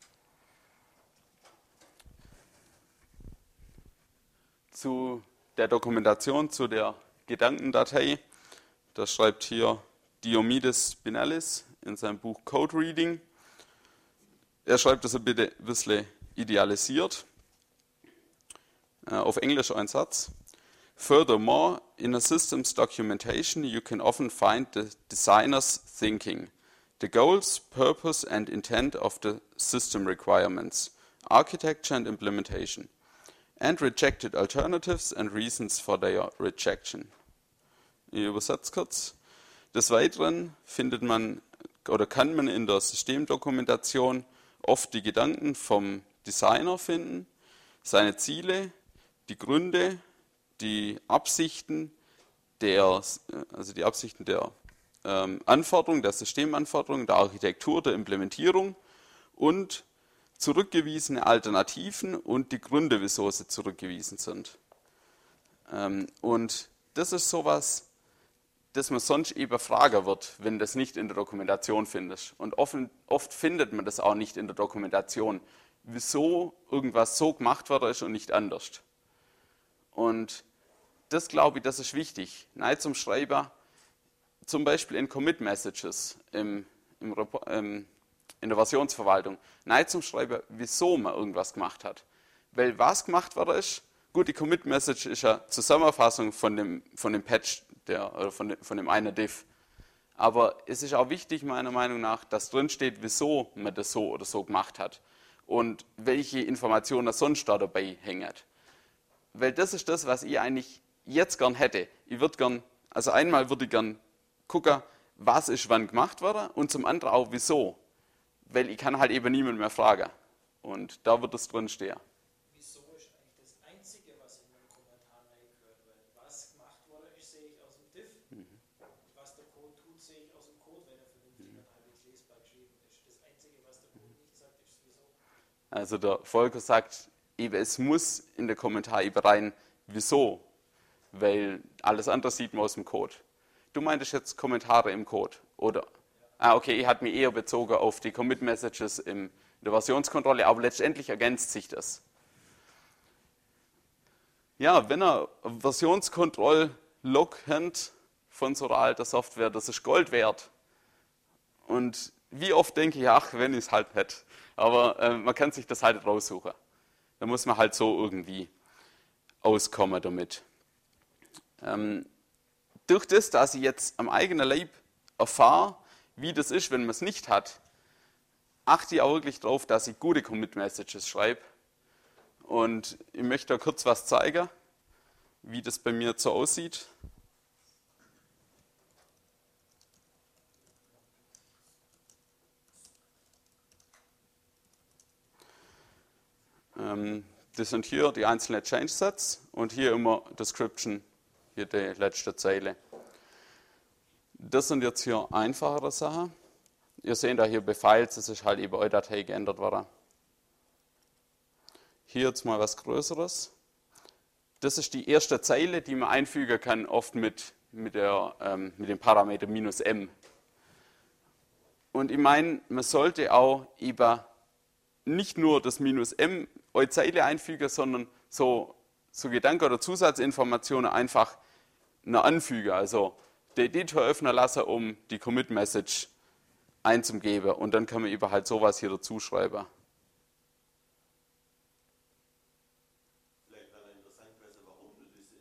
Zu der Dokumentation, zu der Gedankendatei, da schreibt hier Diomedes Spinellis in seinem Buch Code Reading. Er schreibt das ein bisschen idealisiert. Auf Englisch ein Satz. Furthermore, in a system's documentation, you can often find the designer's thinking, the goals, purpose and intent of the system requirements, architecture and implementation, and rejected alternatives and reasons for their rejection. Ich übersetze kurz. Des Weiteren findet man oder kann man in der Systemdokumentation oft die Gedanken vom Designer finden, seine Ziele, die Gründe, die Absichten der, also die Absichten der ähm, Anforderungen, der Systemanforderungen, der Architektur, der Implementierung und zurückgewiesene Alternativen und die Gründe, wieso sie zurückgewiesen sind. Ähm, und das ist sowas, das man sonst eben fragen wird, wenn das nicht in der Dokumentation findest. Und oft, oft findet man das auch nicht in der Dokumentation, wieso irgendwas so gemacht worden ist und nicht anders. Und das glaube ich, das ist wichtig. Nein, zum Schreiber, zum Beispiel in Commit Messages im, im, ähm, in der Versionsverwaltung, nein, zum Schreiber, wieso man irgendwas gemacht hat. Weil was gemacht worden ist, gut, die Commit Message ist ja Zusammenfassung von dem, von dem Patch, der, oder von, dem, von dem einen Diff. Aber es ist auch wichtig, meiner Meinung nach, dass drin steht, wieso man das so oder so gemacht hat und welche Informationen sonst da dabei hängen. Weil das ist das, was ich eigentlich jetzt gern hätte. Ich würde gern, also einmal würde ich gern gucken, was ist wann gemacht worden und zum anderen auch wieso. weil ich kann halt eben niemand mehr fragen. Und da wird es drin stehen. Wieso ist eigentlich das Einzige, was in den Kommentar reingehört? Weil was gemacht wurde, ist, sehe ich aus dem Diff. Mhm. Was der Code tut, sehe ich aus dem Code, wenn er vernünftig mhm. und halbwegs lesbar geschrieben ist. Das Einzige, was der Code nicht sagt, ist wieso. Also der Volker sagt, eben, es muss in der Kommentar eben rein, wieso? Weil alles andere sieht man aus dem Code. Du meintest jetzt Kommentare im Code, oder? Ah, okay, ich hatte mich eher bezogen auf die Commit-Messages in der Versionskontrolle, aber letztendlich ergänzt sich das. Ja, wenn ihr Versionskontroll-Log habt von so einer alten Software, das ist Gold wert. Und wie oft denke ich, ach, wenn ich es halt hätte. Aber äh, man kann sich das halt raussuchen. Da muss man halt so irgendwie auskommen damit. Ähm, durch das, dass ich jetzt am eigenen Leib erfahre, wie das ist, wenn man es nicht hat, achte ich auch wirklich darauf, dass ich gute Commit-Messages schreibe. Und ich möchte da kurz was zeigen, wie das bei mir jetzt so aussieht. Ähm, das sind hier die einzelnen Change-Sets und hier immer Description, hier die letzte Zeile. Das sind jetzt hier einfachere Sachen. Ihr seht da hier bei Files, das ist halt über eure Datei geändert worden. Hier jetzt mal was Größeres. Das ist die erste Zeile, die man einfügen kann, oft mit, mit, der, ähm, mit dem Parameter minus m. Und ich meine, man sollte auch eben nicht nur das minus m eure Zeile einfügen, sondern so, so Gedanken oder Zusatzinformationen einfach noch anfügen. Also den Editor öffnen lassen, um die Commit-Message einzugeben. Und dann kann man eben halt sowas hier dazu schreiben. Vielleicht wäre interessant gewesen, warum du diese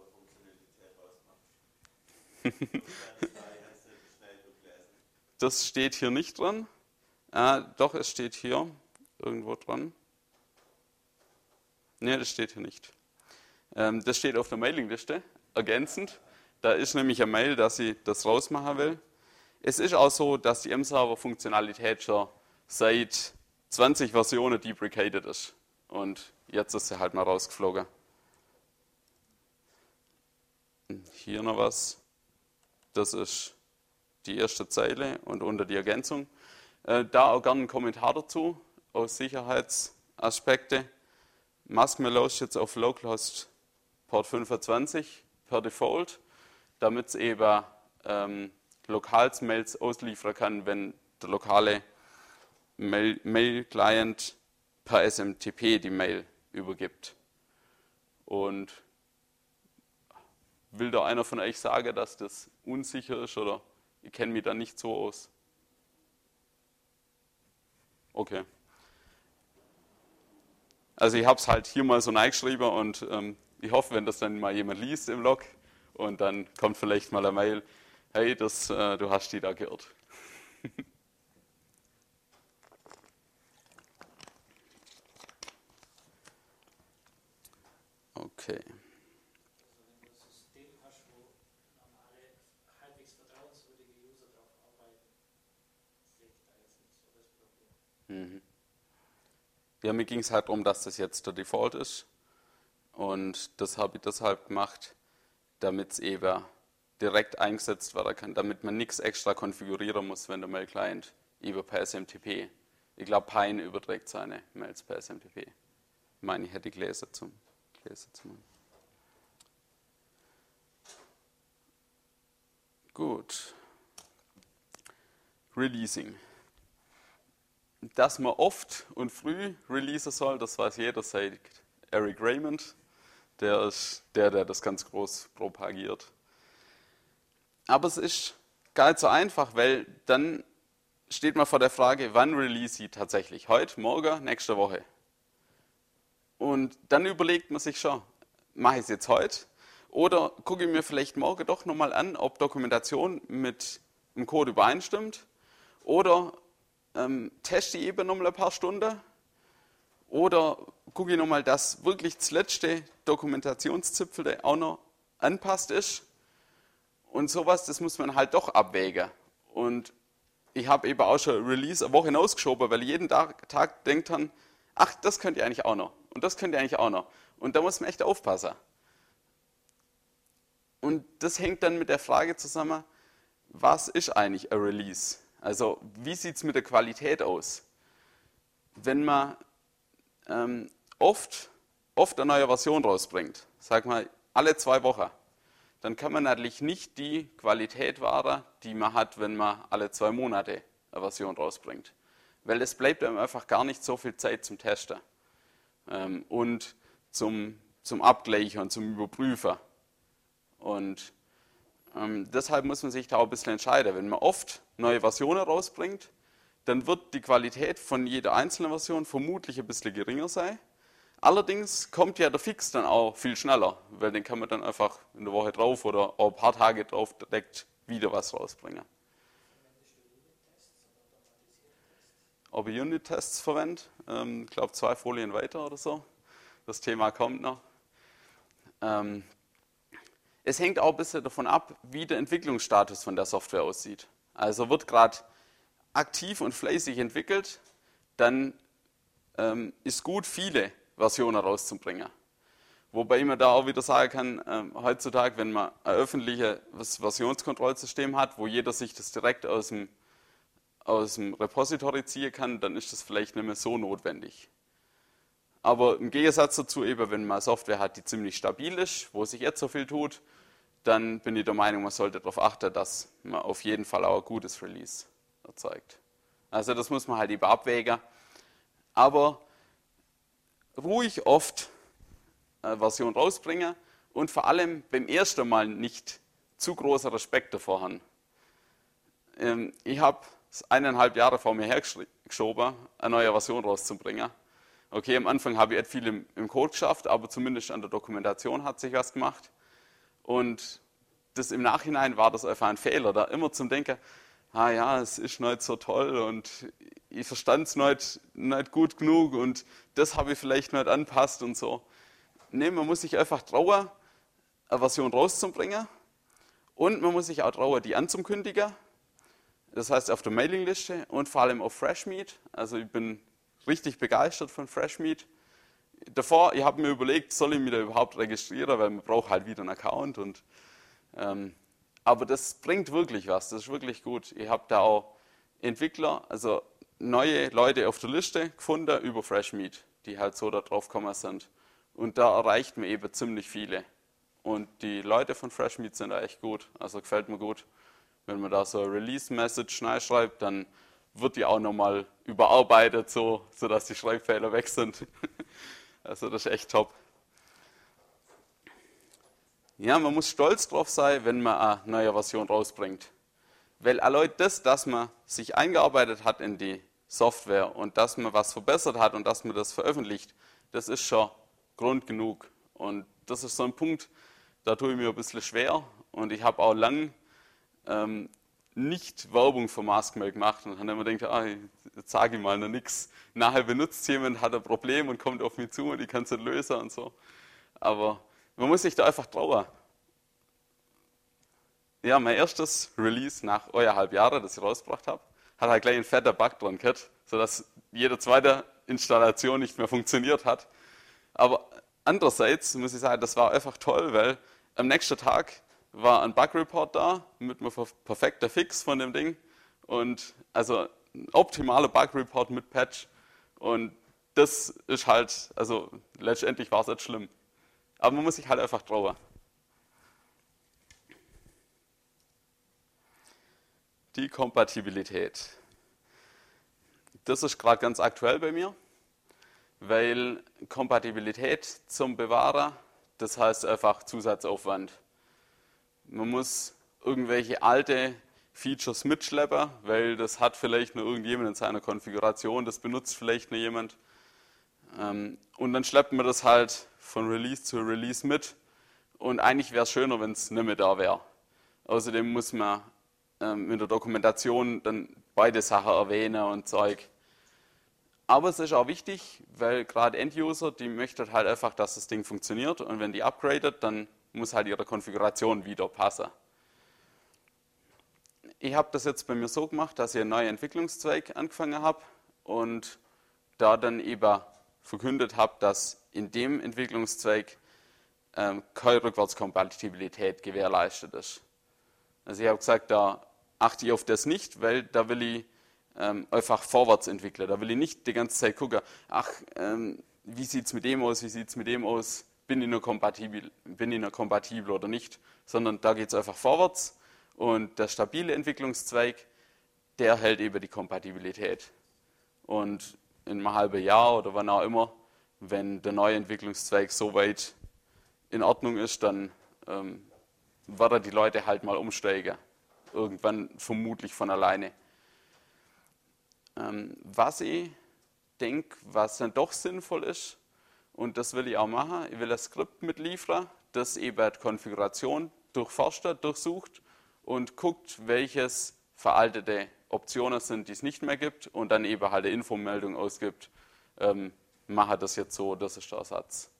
M-Server-Funktionalität rausmachst. Das steht hier nicht dran. Äh, doch, es steht hier irgendwo dran. Ne, das steht hier nicht. Ähm, das steht auf der Mailingliste, ergänzend. Da ist nämlich eine Mail, dass ich das rausmachen will. Es ist auch so, dass die M-Server-Funktionalität schon seit zwanzig Versionen deprecated ist. Und jetzt ist sie halt mal rausgeflogen. Hier noch was. Das ist die erste Zeile und unter die Ergänzung. Äh, da auch gerne einen Kommentar dazu, aus Sicherheitsaspekte. Maskmail läuft jetzt auf Localhost Port fünfundzwanzig per Default, damit es eben ähm, Lokals-Mails ausliefern kann, wenn der lokale Mail-Client per S M T P die Mail übergibt. Und will da einer von euch sagen, dass das unsicher ist, oder ich kenne mich da nicht so aus? Okay. Also ich habe es halt hier mal so reingeschrieben und ähm, ich hoffe, wenn das dann mal jemand liest im Log und dann kommt vielleicht mal eine Mail, hey, das, äh, du hast die da geirrt. Okay. Also wenn du ein System hast, wo normale, halbwegs vertrauenswürdige User drauf arbeiten, sehe ich da jetzt nicht so das Problem. Mhm. Ja, mir ging es halt darum, dass das jetzt der Default ist. Und das habe ich deshalb gemacht, damit es eben direkt eingesetzt werden kann, damit man nichts extra konfigurieren muss, wenn der Mail-Client eben per S M T P, ich glaube, Pine überträgt seine Mails per S M T P. Ich meine, ich hätte gelesen zum, gelesen zum Gut. Releasing. Dass man oft und früh releasen soll, das weiß jeder, sagt Eric Raymond. Der ist der, der das ganz groß propagiert. Aber es ist gar nicht so einfach, weil dann steht man vor der Frage, wann release ich tatsächlich? Heute, morgen, nächste Woche? Und dann überlegt man sich schon, mache ich es jetzt heute? Oder gucke ich mir vielleicht morgen doch nochmal an, ob Dokumentation mit dem Code übereinstimmt? Oder ähm, teste ich eben nochmal ein paar Stunden? Oder gucke ich nochmal, dass wirklich das letzte Dokumentationszipfel auch noch anpasst ist? Und sowas, das muss man halt doch abwägen. Und ich habe eben auch schon Release eine Woche hinausgeschoben, weil ich jeden Tag, Tag denkt dann, ach, das könnt ihr eigentlich auch noch und das könnt ihr eigentlich auch noch. Und da muss man echt aufpassen. Und das hängt dann mit der Frage zusammen, was ist eigentlich ein Release? Also wie sieht es mit der Qualität aus? Wenn man ähm, oft, oft eine neue Version rausbringt, sag mal alle zwei Wochen, dann kann man natürlich nicht die Qualität wahren, die man hat, wenn man alle zwei Monate eine Version rausbringt. Weil es bleibt einem einfach gar nicht so viel Zeit zum Testen ähm, und zum, zum Abgleichen und zum Überprüfen. Und ähm, deshalb muss man sich da auch ein bisschen entscheiden. Wenn man oft neue Versionen rausbringt, dann wird die Qualität von jeder einzelnen Version vermutlich ein bisschen geringer sein. Allerdings kommt ja der Fix dann auch viel schneller, weil den kann man dann einfach in der Woche drauf oder auch ein paar Tage drauf direkt wieder was rausbringen. Ob ich Unit-Tests verwende, ähm, ich glaube zwei Folien weiter oder so. Das Thema kommt noch. Ähm, es hängt auch ein bisschen davon ab, wie der Entwicklungsstatus von der Software aussieht. Also wird gerade aktiv und fleißig entwickelt, dann ähm, ist gut, viele Versionen rauszubringen. Wobei man da auch wieder sagen kann, ähm, heutzutage, wenn man ein öffentliches Versionskontrollsystem hat, wo jeder sich das direkt aus dem, aus dem Repository ziehen kann, dann ist das vielleicht nicht mehr so notwendig. Aber im Gegensatz dazu, eben, wenn man Software hat, die ziemlich stabil ist, wo sich jetzt so viel tut, dann bin ich der Meinung, man sollte darauf achten, dass man auf jeden Fall auch ein gutes Release erzeugt. Also das muss man halt eben abwägen. Aber ruhig oft eine Version rausbringen und vor allem beim ersten Mal nicht zu großer Respekt davor haben. Ich habe eineinhalb Jahre vor mir hergeschoben, eine neue Version rauszubringen. Okay, am Anfang habe ich nicht viel im, im Code geschafft, aber zumindest an der Dokumentation hat sich was gemacht. Und das im Nachhinein war das einfach ein Fehler, da immer zum Denken, ah ja, es ist nicht so toll und ich verstand es nicht, nicht gut genug und das habe ich vielleicht nicht anpasst und so. Nee, man muss sich einfach trauen, eine Version rauszubringen und man muss sich auch trauen, die anzukündigen. Das heißt auf der Mailingliste und vor allem auf Freshmeet. Also ich bin richtig begeistert von Freshmeet. Davor, ich habe mir überlegt, soll ich mich da überhaupt registrieren, weil man braucht halt wieder einen Account. Und, ähm, aber das bringt wirklich was, das ist wirklich gut. Ich habe da auch Entwickler, also neue Leute auf der Liste gefunden über Freshmeet, die halt so da drauf gekommen sind. Und da erreicht man eben ziemlich viele. Und die Leute von Freshmeet sind da echt gut, also gefällt mir gut. Wenn man da so eine Release-Message schreibt, dann wird die auch nochmal überarbeitet, so, sodass die Schreibfehler weg sind. Also das ist echt top. Ja, man muss stolz drauf sein, wenn man eine neue Version rausbringt. Weil allein das, dass man sich eingearbeitet hat in die Software und dass man was verbessert hat und dass man das veröffentlicht, das ist schon Grund genug. Und das ist so ein Punkt, da tue ich mir ein bisschen schwer. Und ich habe auch lang ähm, nicht Werbung für Maskmail gemacht und dann immer gedacht, ah, jetzt sage ich mal noch nichts. Nachher benutzt jemand, hat ein Problem und kommt auf mich zu und ich kann es nicht lösen und so. Aber man muss sich da einfach trauen. Ja, mein erstes Release nach eineinhalb Jahren, das ich rausgebracht habe, hat halt gleich einen fetten Bug dran gehabt, sodass jede zweite Installation nicht mehr funktioniert hat. Aber andererseits muss ich sagen, das war einfach toll, weil am nächsten Tag war ein Bug-Report da mit einem perfekten Fix von dem Ding und also ein optimaler Bug-Report mit Patch und das ist halt, also letztendlich war es nicht schlimm. Aber man muss sich halt einfach trauen. Die Kompatibilität. Das ist gerade ganz aktuell bei mir, weil Kompatibilität zum Bewahrer, das heißt einfach Zusatzaufwand. Man muss irgendwelche alte Features mitschleppen, weil das hat vielleicht nur irgendjemand in seiner Konfiguration, das benutzt vielleicht nur jemand. Und dann schleppt man das halt von Release zu Release mit. Und eigentlich wäre es schöner, wenn es nicht mehr da wäre. Außerdem muss man ähm, in der Dokumentation dann beide Sachen erwähnen und Zeug. Aber es ist auch wichtig, weil gerade End-User, die möchten halt einfach, dass das Ding funktioniert. Und wenn die upgradet, dann muss halt ihre Konfiguration wieder passen. ich habe das jetzt bei mir so gemacht, dass ich einen neuen Entwicklungszweig angefangen habe und da dann eben verkündet habe, dass in dem Entwicklungszweig ähm, keine Rückwärtskompatibilität gewährleistet ist. Also ich habe gesagt, da achte ich auf das nicht, weil da will ich ähm, einfach vorwärts entwickeln. Da will ich nicht die ganze Zeit gucken, ach, ähm, wie sieht es mit dem aus, wie sieht es mit dem aus, bin ich noch kompatibel, bin ich noch kompatibel oder nicht, sondern da geht es einfach vorwärts und der stabile Entwicklungszweig, der hält eben die Kompatibilität. Und in einem halben Jahr oder wann auch immer, wenn der neue Entwicklungszweig so weit in Ordnung ist, dann ähm, werden die Leute halt mal umsteigen. Irgendwann vermutlich von alleine. Ähm, was ich denke, was dann doch sinnvoll ist, und das will ich auch machen, ich will ein Skript mitliefern, das eben die Konfiguration durchforstet, durchsucht und guckt, welches veraltete Optionen sind, die es nicht mehr gibt und dann eben halt eine Infomeldung ausgibt, ähm, mache das jetzt so, das ist der Ersatz.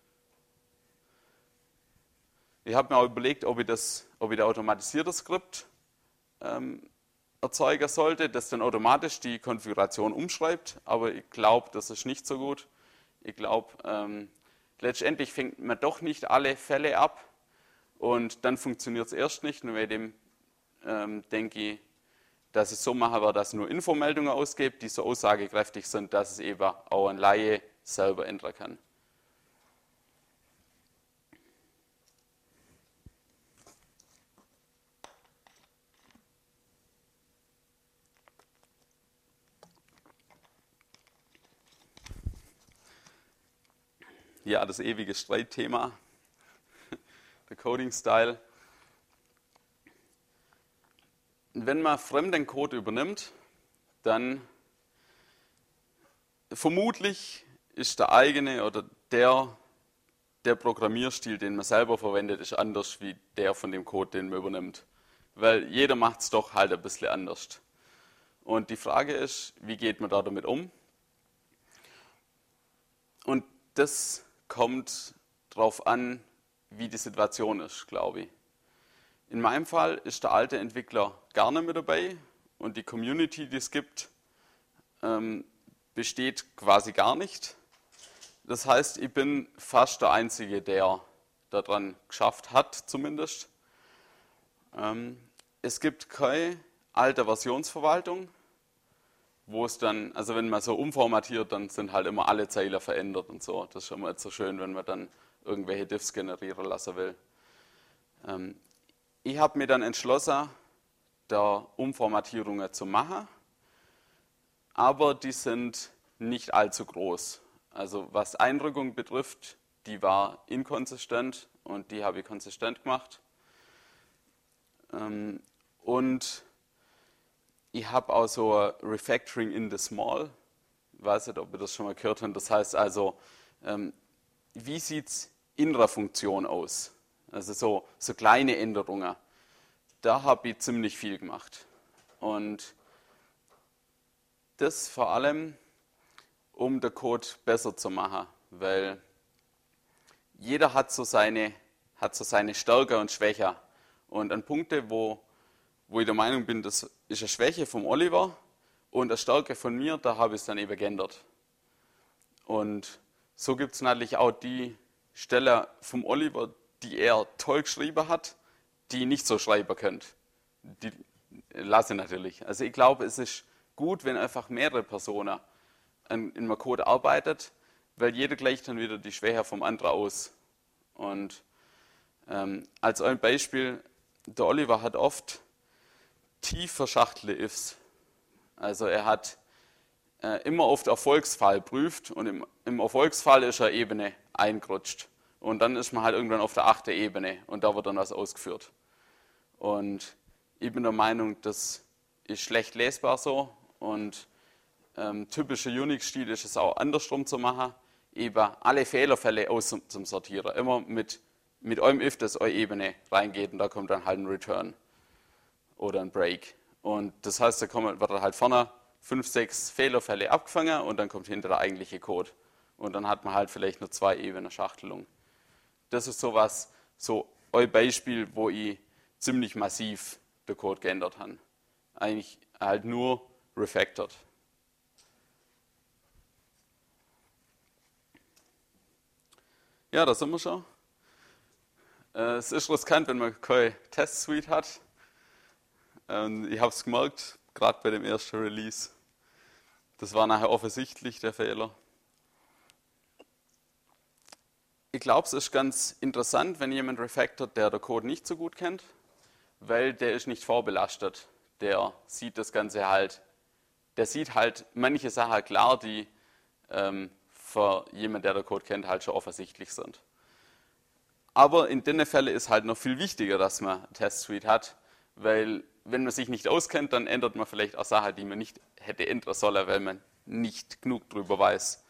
Ich habe mir auch überlegt, ob ich, das, ob ich da automatisiertes Skript ähm, erzeugen sollte, das dann automatisch die Konfiguration umschreibt, aber ich glaube, das ist nicht so gut. Ich glaube, ähm, letztendlich fängt man doch nicht alle Fälle ab und dann funktioniert es erst nicht, und bei dem ähm, denke ich, dass ich so mache, werde, dass ich nur Infomeldungen ausgebe, die so aussagekräftig sind, dass es eben auch ein Laie selber ändern kann. Ja, das ewige Streitthema, der Coding-Style. Wenn man fremden Code übernimmt, dann vermutlich ist der eigene oder der, der Programmierstil, den man selber verwendet, ist anders wie der von dem Code, den man übernimmt. Weil jeder macht es doch halt ein bisschen anders. Und die Frage ist, wie geht man da damit um? Und das kommt darauf an, wie die Situation ist, glaube ich. In meinem Fall ist der alte Entwickler gar nicht mehr dabei und die Community, die es gibt, ähm, besteht quasi gar nicht. Das heißt, ich bin fast der Einzige, der daran geschafft hat, zumindest. Ähm, es gibt keine alte Versionsverwaltung, wo es dann, also wenn man so umformatiert, dann sind halt immer alle Zeilen verändert und so. Das ist immer nicht so schön, wenn man dann irgendwelche Diffs generieren lassen will. Ähm, ich habe mir dann entschlossen, da Umformatierungen zu machen, aber die sind nicht allzu groß. Also was Einrückung betrifft, die war inkonsistent und die habe ich konsistent gemacht. Ähm, und ich habe auch so ein Refactoring in the Small. Ich weiß nicht, ob ihr das schon mal gehört habt. Das heißt also, ähm, wie sieht es in der Funktion aus? Also so, so kleine Änderungen. Da habe ich ziemlich viel gemacht. Und das vor allem, um den Code besser zu machen. Weil jeder hat so seine, hat so seine Stärken und Schwächen. Und an Punkte, wo wo ich der Meinung bin, das ist eine Schwäche vom Oliver und eine Stärke von mir, da habe ich es dann eben geändert. Und so gibt es natürlich auch die Stelle vom Oliver, die er toll geschrieben hat, die ich nicht so schreiben könnt. Die lasse ich natürlich. Also ich glaube, es ist gut, wenn einfach mehrere Personen in einem Code arbeitet, weil jeder gleicht dann wieder die Schwäche vom anderen aus. Und ähm, als ein Beispiel, der Oliver hat oft tief verschachtelte Ifs. Also er hat äh, immer auf den Erfolgsfall prüft und im, im Erfolgsfall ist er Ebene eingerutscht. Und dann ist man halt irgendwann auf der achten Ebene und da wird dann was ausgeführt. Und ich bin der Meinung, das ist schlecht lesbar so und ähm, typischer Unix-Stil ist es auch andersrum zu machen, eben alle Fehlerfälle aus zum, zum Sortieren. Immer mit, mit eurem If, das eure Ebene reingeht und da kommt dann halt ein Return oder ein Break. Und das heißt, da kommen, wird halt vorne fünf, sechs Fehlerfälle abgefangen und dann kommt hinter der eigentliche Code. Und dann hat man halt vielleicht nur zwei Ebenen Schachtelung. Das ist sowas, so ein Beispiel, wo ich ziemlich massiv den Code geändert habe. eigentlich halt nur refactored. Ja, da sind wir schon. Äh, es ist riskant, wenn man keine Test-Suite hat. Ähm, ich habe es gemerkt, gerade bei dem ersten Release. Das war nachher offensichtlich der Fehler. Ich glaube, es ist ganz interessant, wenn jemand refactort, der den Code nicht so gut kennt, weil der ist nicht vorbelastet. Der sieht das Ganze halt, der sieht halt manche Sachen klar, die ähm, für jemanden, der den Code kennt, halt schon offensichtlich sind. Aber in den Fällen ist halt noch viel wichtiger, dass man eine Test-Suite hat, weil wenn man sich nicht auskennt, dann ändert man vielleicht auch Sachen, die man nicht hätte ändern sollen, weil man nicht genug darüber weiß.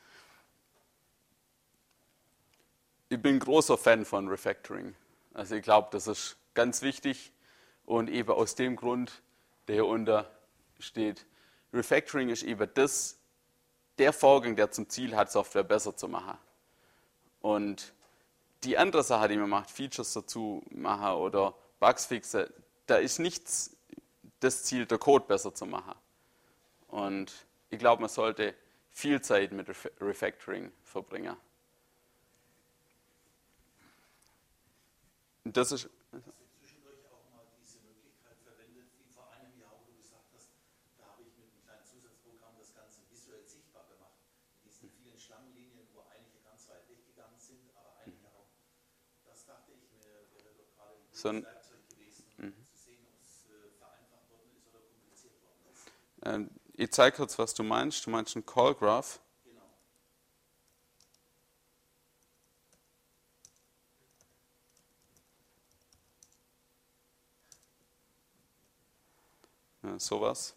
Ich bin großer Fan von Refactoring. Also ich glaube, das ist ganz wichtig und eben aus dem Grund, der hier unten steht, Refactoring ist eben das, der Vorgang, der zum Ziel hat, Software besser zu machen. Und die andere Sache, die man macht, Features dazu machen oder Bugs fixen, da ist nichts das Ziel, der Code besser zu machen. Und ich glaube, man sollte viel Zeit mit Refactoring verbringen. Das ist Zwischendurch auch mal diese Möglichkeit verwendet, wie vor einem Jahr, wo du gesagt hast, da habe ich mit einem kleinen Zusatzprogramm das Ganze visuell sichtbar gemacht. In diesen vielen Schlangenlinien, wo einige ganz weit weggegangen sind, aber einige auch. Das dachte ich mir, wäre doch gerade ein gutes so ein, Werkzeug gewesen, um zu sehen, ob es äh, vereinfacht worden ist oder kompliziert worden ist. äh, ich zeige kurz, was du meinst. Du meinst einen Call Graph. Genau. Ja, sowas.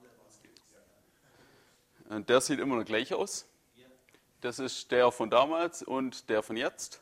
Äh, Der sieht immer noch gleich aus. Das ist der von damals und der von jetzt.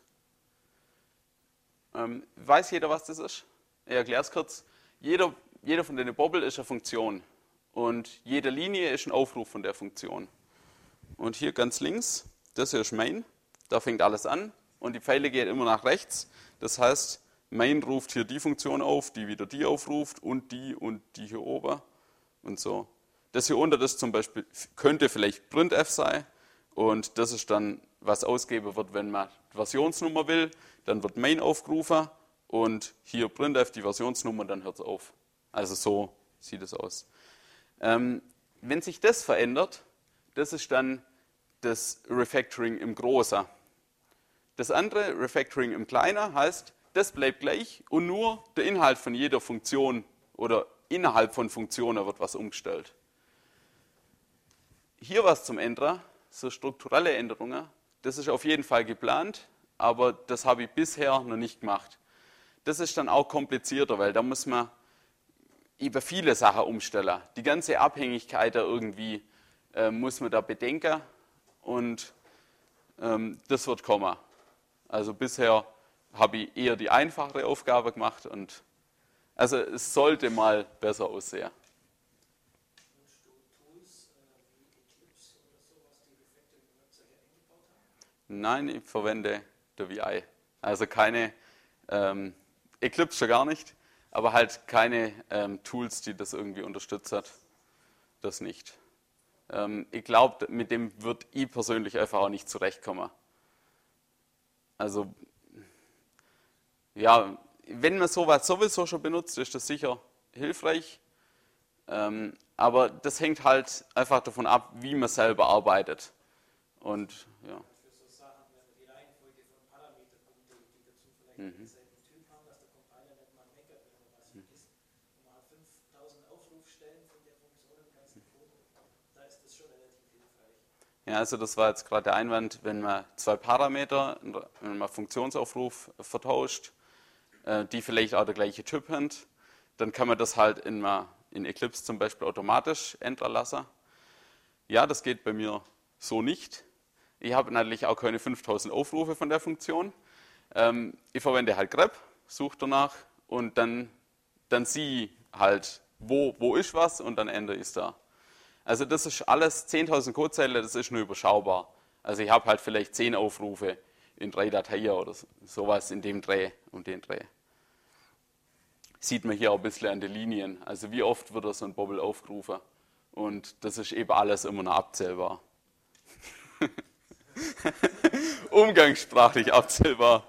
Ähm, weiß jeder, was das ist? Ich erkläre es kurz. Jeder, jeder von den Bobble ist eine Funktion. Und jede Linie ist ein Aufruf von der Funktion. Und hier ganz links, das hier ist Main. Da fängt alles an. Und die Pfeile gehen immer nach rechts. Das heißt, Main ruft hier die Funktion auf, die wieder die aufruft und die und die hier oben und so. Das hier unter, das zum Beispiel könnte vielleicht printf sein und das ist dann, was ausgegeben wird, wenn man die Versionsnummer will. Dann wird Main aufgerufen und hier printf die Versionsnummer und dann hört es auf. Also so sieht es aus. Ähm, wenn sich das verändert, das ist dann das Refactoring im Großen. Das andere, Refactoring im Kleinen, heißt, das bleibt gleich und nur der Inhalt von jeder Funktion oder innerhalb von Funktionen wird was umgestellt. Hier was zum Ändern, so strukturelle Änderungen, das ist auf jeden Fall geplant, aber das habe ich bisher noch nicht gemacht. Das ist dann auch komplizierter, weil da muss man über viele Sachen umstellen. Die ganze Abhängigkeit da irgendwie äh, muss man da bedenken und ähm, das wird kommen. Also bisher habe ich eher die einfachere Aufgabe gemacht und also es sollte mal besser aussehen. Nutzt du Tools äh, wie Eclipse oder sowas, die Refactoring-Werkzeuge eingebaut haben? Nein, ich verwende der V I. Also keine ähm, Eclipse schon gar nicht, aber halt keine ähm, Tools, die das irgendwie unterstützt hat. Das nicht. Ähm, ich glaube, mit dem wird ich persönlich einfach auch nicht zurechtkommen. Also ja, wenn man sowas sowieso schon benutzt, ist das sicher hilfreich. Ähm, aber das hängt halt einfach davon ab, wie man selber arbeitet. Und ja. Für so Sachen, wenn man die Reihenfolge von Parametern umdenkt, die dazu vielleicht mhm. denselben Typ haben, dass der Compiler nicht mal meckert, wenn man was vergisst. Und man hat fünftausend Aufrufstellen von der Funktion im ganzen Code. Da ist das schon relativ hilfreich. Ja, also das war jetzt gerade der Einwand, wenn man zwei Parameter, wenn man Funktionsaufruf vertauscht, die vielleicht auch der gleiche Typ haben, dann kann man das halt in, in Eclipse zum Beispiel automatisch ändern lassen. Ja, das geht bei mir so nicht. Ich habe natürlich auch keine fünftausend Aufrufe von der Funktion. Ich verwende halt grep, suche danach und dann, dann sehe ich halt, wo, wo ist was und dann ändere ich es da. Also das ist alles, zehntausend Codezeilen, das ist nur überschaubar. Also ich habe halt vielleicht zehn Aufrufe in drei Dateien oder sowas in dem Dreh und den Dreh. sieht man hier auch ein bisschen an den Linien. Also wie oft wird so ein Bobble aufgerufen. Und das ist eben alles immer noch abzählbar. Umgangssprachlich abzählbar.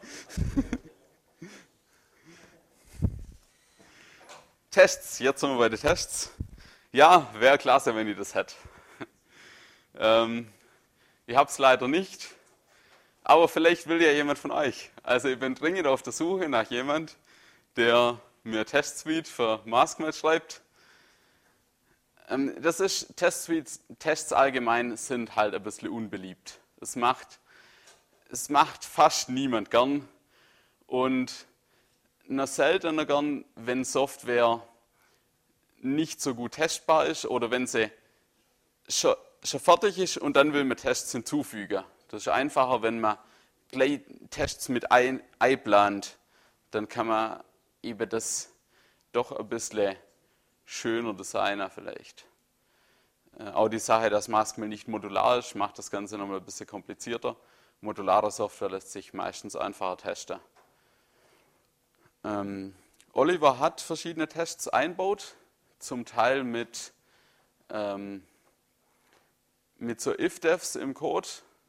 Tests, jetzt sind wir bei den Tests. Ja, wäre klasse, wenn ich das hätte. ähm, ich habe es leider nicht, aber vielleicht will ja jemand von euch. Also ich bin dringend auf der Suche nach jemand, der mir Testsuite für Maskmail schreibt. Ähm, das ist, Testsuites, Tests allgemein sind halt ein bisschen unbeliebt. Es macht, es macht fast niemand gern und noch seltener gern, wenn Software nicht so gut testbar ist oder wenn sie schon, schon fertig ist und dann will man Tests hinzufügen. Das ist einfacher, wenn man gleich Tests mit ein, einplant. Dann kann man eben das doch ein bisschen schöner designen vielleicht. Äh, auch die Sache, dass Maskmail nicht modular ist, macht das Ganze nochmal ein bisschen komplizierter. Modulare Software lässt sich meistens einfacher testen. Ähm, Oliver hat verschiedene Tests einbaut, zum Teil mit, ähm, mit so if-defs im Code.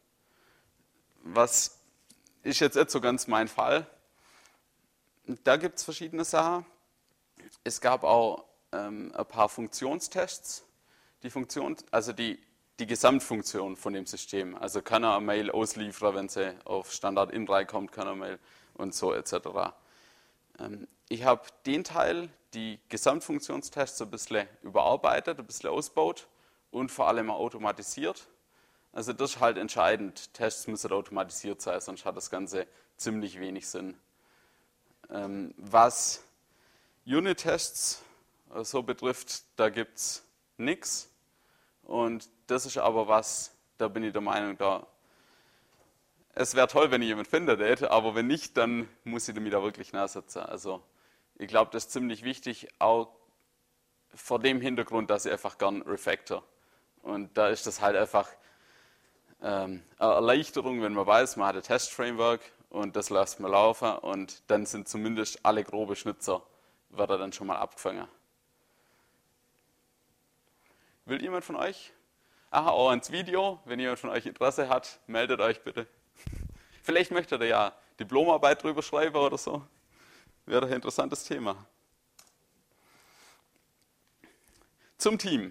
Was ist jetzt nicht so ganz mein Fall. Da gibt es verschiedene Sachen. Es gab auch ähm, ein paar Funktionstests. Die Funktion, also die, die Gesamtfunktion von dem System. Also kann er eine Mail ausliefern, wenn sie auf Standard-in reinkommt, kann er Mail und so et cetera. Ähm, ich habe den Teil, die Gesamtfunktionstests, ein bisschen überarbeitet, ein bisschen ausgebaut und vor allem auch automatisiert. Also das ist halt entscheidend. Tests müssen automatisiert sein, sonst hat das Ganze ziemlich wenig Sinn. Ähm, was Unit-Tests so betrifft, da gibt es nichts. Und das ist aber was, da bin ich der Meinung, da es wäre toll, wenn ich jemand findet, aber wenn nicht, dann muss ich damit da wirklich nachsetzen. Also ich glaube, das ist ziemlich wichtig, auch vor dem Hintergrund, dass ich einfach gern refactor. Und da ist das halt einfach ähm, eine Erleichterung, wenn man weiß, man hat ein Test-Framework und das lässt man laufen und dann sind zumindest alle grobe Schnitzer, wird er dann schon mal abgefangen. Will jemand von euch? Aha, auch ans Video, wenn jemand von euch Interesse hat, meldet euch bitte. Vielleicht möchtet ihr ja Diplomarbeit drüber schreiben oder so. Wäre ein interessantes Thema. Zum Team.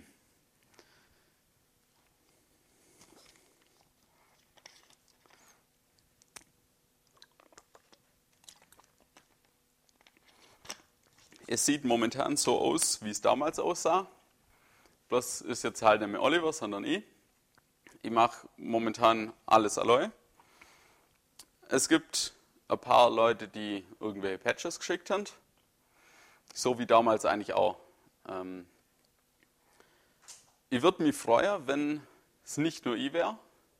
Es sieht momentan so aus, wie es damals aussah. Bloß ist jetzt halt nicht mehr Oliver, sondern ich. Ich mache momentan alles allein. Es gibt ein paar Leute, die irgendwelche Patches geschickt haben. So wie damals eigentlich auch. Ähm ich würde mich freuen, wenn es nicht nur ich wäre.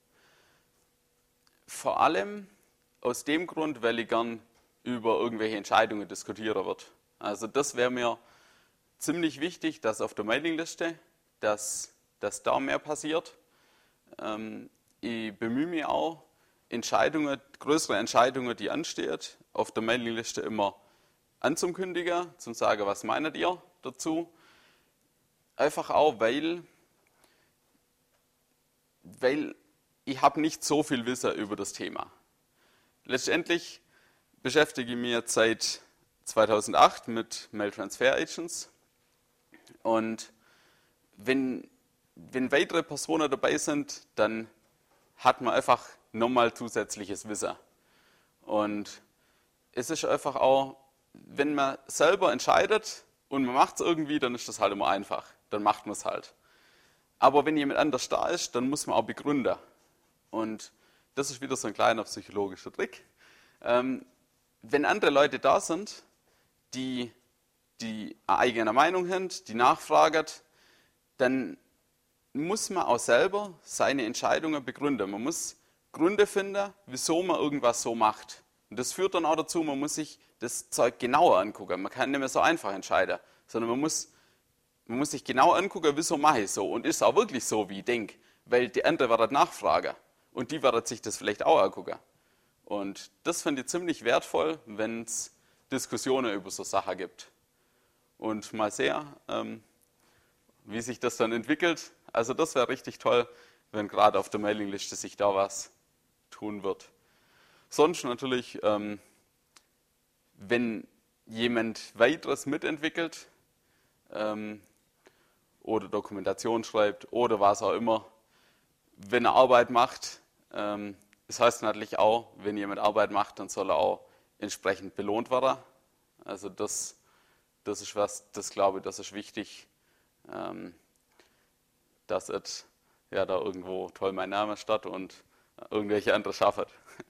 Vor allem aus dem Grund, weil ich gern über irgendwelche Entscheidungen diskutieren würde. Also das wäre mir ziemlich wichtig, dass auf der Mailingliste, dass, dass da mehr passiert. Ähm, ich bemühe mich auch, Entscheidungen, größere Entscheidungen, die anstehen, auf der Mailingliste immer anzukündigen, zu sagen, was meint ihr dazu. Einfach auch, weil, weil ich habe nicht so viel Wissen über das Thema. Letztendlich beschäftige ich mich jetzt seit zweitausendacht mit Mail Transfer Agents und wenn, wenn weitere Personen dabei sind, dann hat man einfach nochmal zusätzliches Wissen. Und es ist einfach auch, wenn man selber entscheidet und man macht es irgendwie, dann ist das halt immer einfach. Dann macht man es halt. Aber wenn jemand anders da ist, dann muss man auch begründen. Und das ist wieder so ein kleiner psychologischer Trick. Ähm, wenn andere Leute da sind, die, die eine eigene Meinung haben, die nachfragen, dann muss man auch selber seine Entscheidungen begründen. Man muss Gründe finden, wieso man irgendwas so macht. Und das führt dann auch dazu, man muss sich das Zeug genauer angucken. Man kann nicht mehr so einfach entscheiden, sondern man muss, man muss sich genau angucken, wieso mache ich so. Und ist es auch wirklich so, wie ich denke. Weil die andere wird nachfragen. Und die wird sich das vielleicht auch angucken. Und das finde ich ziemlich wertvoll, wenn es Diskussionen über so Sachen gibt. und mal sehen, ähm, wie sich das dann entwickelt. Also das wäre richtig toll, wenn gerade auf der Mailingliste sich da was tun wird. Sonst natürlich, ähm, wenn jemand weiteres mitentwickelt ähm, oder Dokumentation schreibt oder was auch immer, wenn er Arbeit macht, ähm, das heißt natürlich auch, wenn jemand Arbeit macht, dann soll er auch entsprechend belohnt werden. Also das, das ist was, das glaube ich, das ist wichtig, ähm, dass es ja da irgendwo toll mein Name statt und irgendwelche andere schaffen.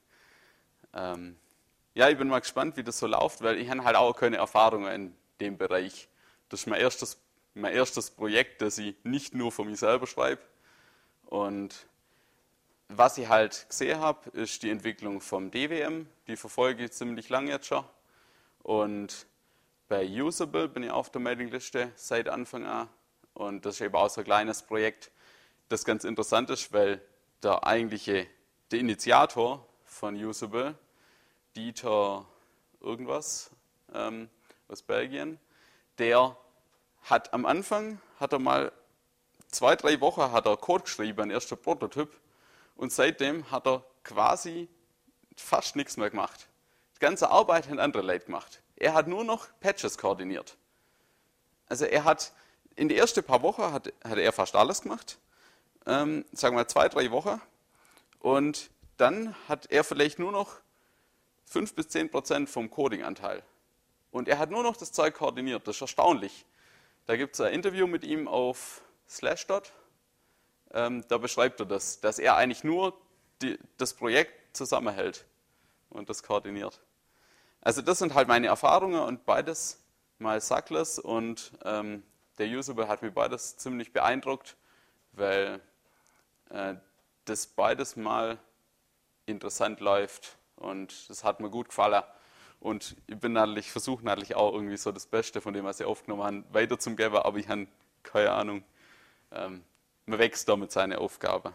ähm, ja, ich bin mal gespannt, wie das so läuft, weil ich habe halt auch keine Erfahrungen in dem Bereich. Das ist mein erstes, mein erstes Projekt, das ich nicht nur von mir selber schreibe. Und was ich halt gesehen habe, ist die Entwicklung vom D W M. Die verfolge ich ziemlich lange jetzt schon. Und bei Usable bin ich auf der Mailingliste seit Anfang an. Und das ist eben auch so ein kleines Projekt, das ganz interessant ist, weil der eigentliche, der Initiator von Usable, Dieter irgendwas ähm, aus Belgien, der hat am Anfang, hat er mal zwei, drei Wochen hat er Code geschrieben, ein erster Prototyp, und seitdem hat er quasi fast nichts mehr gemacht. Die ganze Arbeit haben andere Leute gemacht. Er hat nur noch Patches koordiniert. Also er hat, in den ersten paar Wochen hat, hat er fast alles gemacht, ähm, sagen wir mal zwei, drei Wochen, und dann hat er vielleicht nur noch fünf bis zehn Prozent vom Coding-Anteil. Und er hat nur noch das Zeug koordiniert, das ist erstaunlich. Da gibt es ein Interview mit ihm auf Slashdot. Ähm, da beschreibt er das, dass er eigentlich nur die, das Projekt zusammenhält und das koordiniert. Also das sind halt meine Erfahrungen und beides mal Suckless und ähm, der Usable hat mich beides ziemlich beeindruckt, weil äh, das beides mal interessant läuft und das hat mir gut gefallen. Und ich bin natürlich, versuche natürlich auch irgendwie so das Beste von dem, was ich aufgenommen habe, weiterzugeben, aber ich habe keine Ahnung. Ähm, man wächst da mit seiner Aufgabe.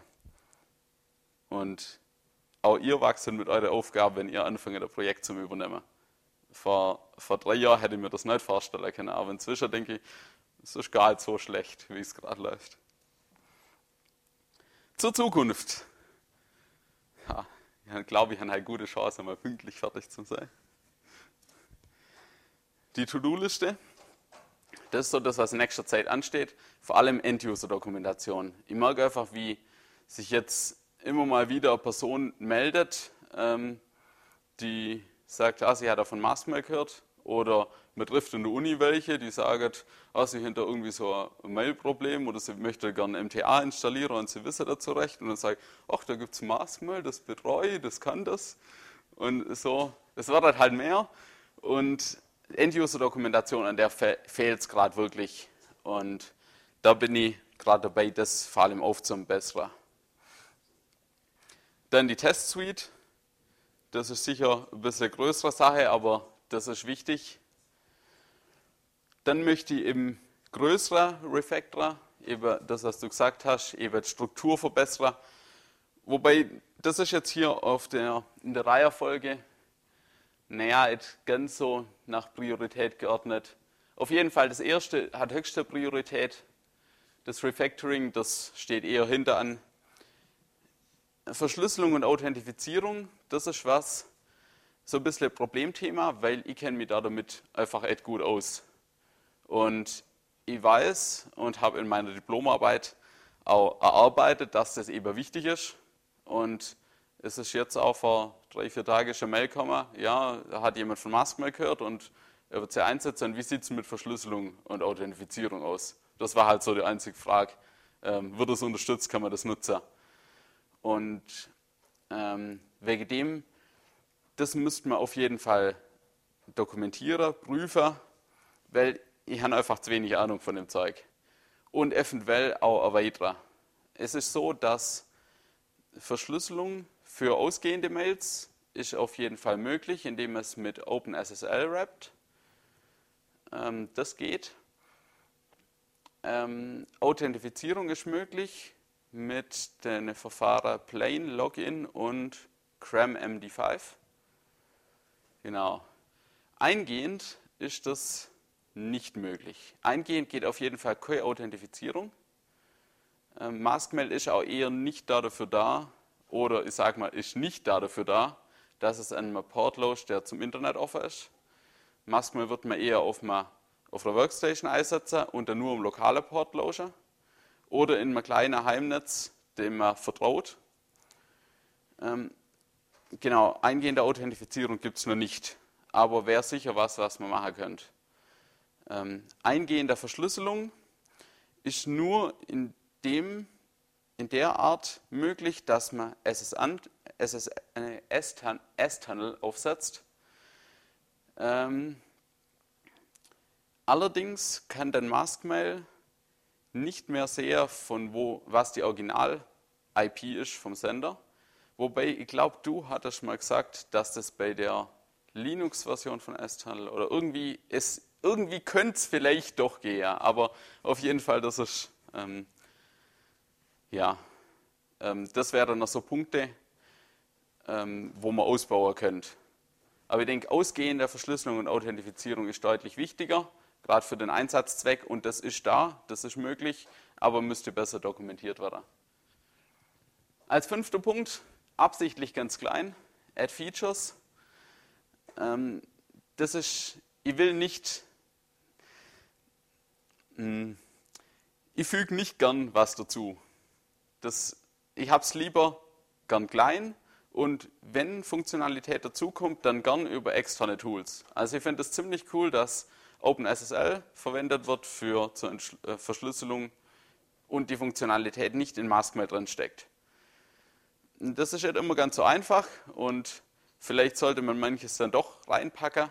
Und auch ihr wächst mit eurer Aufgabe, wenn ihr anfangt, ein Projekt zu übernehmen. Vor, vor drei Jahren hätte ich mir das nicht vorstellen können, aber inzwischen denke ich, es ist gar nicht so schlecht, wie es gerade läuft. Zur Zukunft. Ja, ich glaube, ich habe eine gute Chance, mal pünktlich fertig zu sein. Die To-Do-Liste, das ist so das, was in nächster Zeit ansteht, vor allem End-User-Dokumentation. Ich merke einfach, wie sich jetzt immer mal wieder eine Person meldet, ähm, die sagt, ah, sie hat von Maskmail gehört, oder man trifft in der Uni welche, die sagen, ah, sie haben da irgendwie so ein Mail-Problem oder sie möchte gerne M T A installieren und sie wissen da zurecht. Und dann sage ich, ach, da gibt es Maskmail, das betreue ich, das kann das. Und so, es wird halt mehr. Und End-User-Dokumentation, an der fehlt es gerade wirklich. Und da bin ich gerade dabei, das vor allem aufzubessern. Dann die Test-Suite. Das ist sicher ein bisschen eine größere Sache, aber das ist wichtig. Dann möchte ich eben größere Refactor, eben das, was du gesagt hast, eben die Struktur verbessern. Wobei, das ist jetzt hier auf der, in der Reihenfolge, naja, nicht ganz so nach Priorität geordnet. Auf jeden Fall, das erste hat höchste Priorität. Das Refactoring, das steht eher hinter an. Verschlüsselung und Authentifizierung, das ist was, so ein bisschen ein Problemthema, weil ich kenne mich da damit einfach echt gut aus. Und ich weiß und habe in meiner Diplomarbeit auch erarbeitet, dass das eben wichtig ist. Und es ist jetzt auch vor drei, vier Tagen schon Mail gekommen, ja, da hat jemand von Maskmail gehört und er wird sie einsetzen. Wie sieht es mit Verschlüsselung und Authentifizierung aus? Das war halt so die einzige Frage. Ähm, wird es unterstützt, kann man das nutzen? Und ähm, wegen dem, das müsste man auf jeden Fall dokumentieren, prüfen, weil ich habe einfach zu wenig Ahnung von dem Zeug. Und eventuell auch erweitern. Es ist so, dass Verschlüsselung für ausgehende Mails ist auf jeden Fall möglich, indem man es mit OpenSSL wrappt. Ähm, das geht. Ähm, Authentifizierung ist möglich mit den Verfahren Plain Login und Cram M D fünf. Genau. Eingehend ist das nicht möglich. Eingehend geht auf jeden Fall keine Authentifizierung. Ähm, Maskmail ist auch eher nicht dafür da, oder ich sage mal, ist nicht dafür da, dass es einen Port löscht, der zum Internet offen ist. Maskmail wird man eher auf, einer, auf einer Workstation einsetzen und dann nur im lokalen Port löschen. Oder in einem kleinen Heimnetz, dem man vertraut. Ähm, genau, eingehende Authentifizierung gibt es noch nicht. Aber wäre sicher was, was man machen könnte. Ähm, eingehende Verschlüsselung ist nur in, dem, in der Art möglich, dass man S S-Tunnel aufsetzt. Ähm, allerdings kann dann Maskmail nicht mehr sehen, von wo, was die Original-I P ist vom Sender. Wobei, ich glaube, du hattest mal gesagt, dass das bei der Linux-Version von S-Tunnel oder irgendwie, es, irgendwie könnte es vielleicht doch gehen, ja, aber auf jeden Fall, das ist, ähm, ja, ähm, das wären noch so Punkte, ähm, wo man ausbauen könnte. Aber ich denke, ausgehende Verschlüsselung und Authentifizierung ist deutlich wichtiger, gerade für den Einsatzzweck, und das ist da, das ist möglich, aber müsste besser dokumentiert werden. Als fünfter Punkt, absichtlich ganz klein, Add Features. Ähm, das ist, ich will nicht, mh, ich füge nicht gern was dazu. Das, ich habe es lieber gern klein und wenn Funktionalität dazukommt, dann gern über externe Tools. Also ich finde es ziemlich cool, dass OpenSSL verwendet wird für zur äh, Verschlüsselung und die Funktionalität nicht in Maskmail drin steckt. Das ist nicht immer ganz so einfach und vielleicht sollte man manches dann doch reinpacken.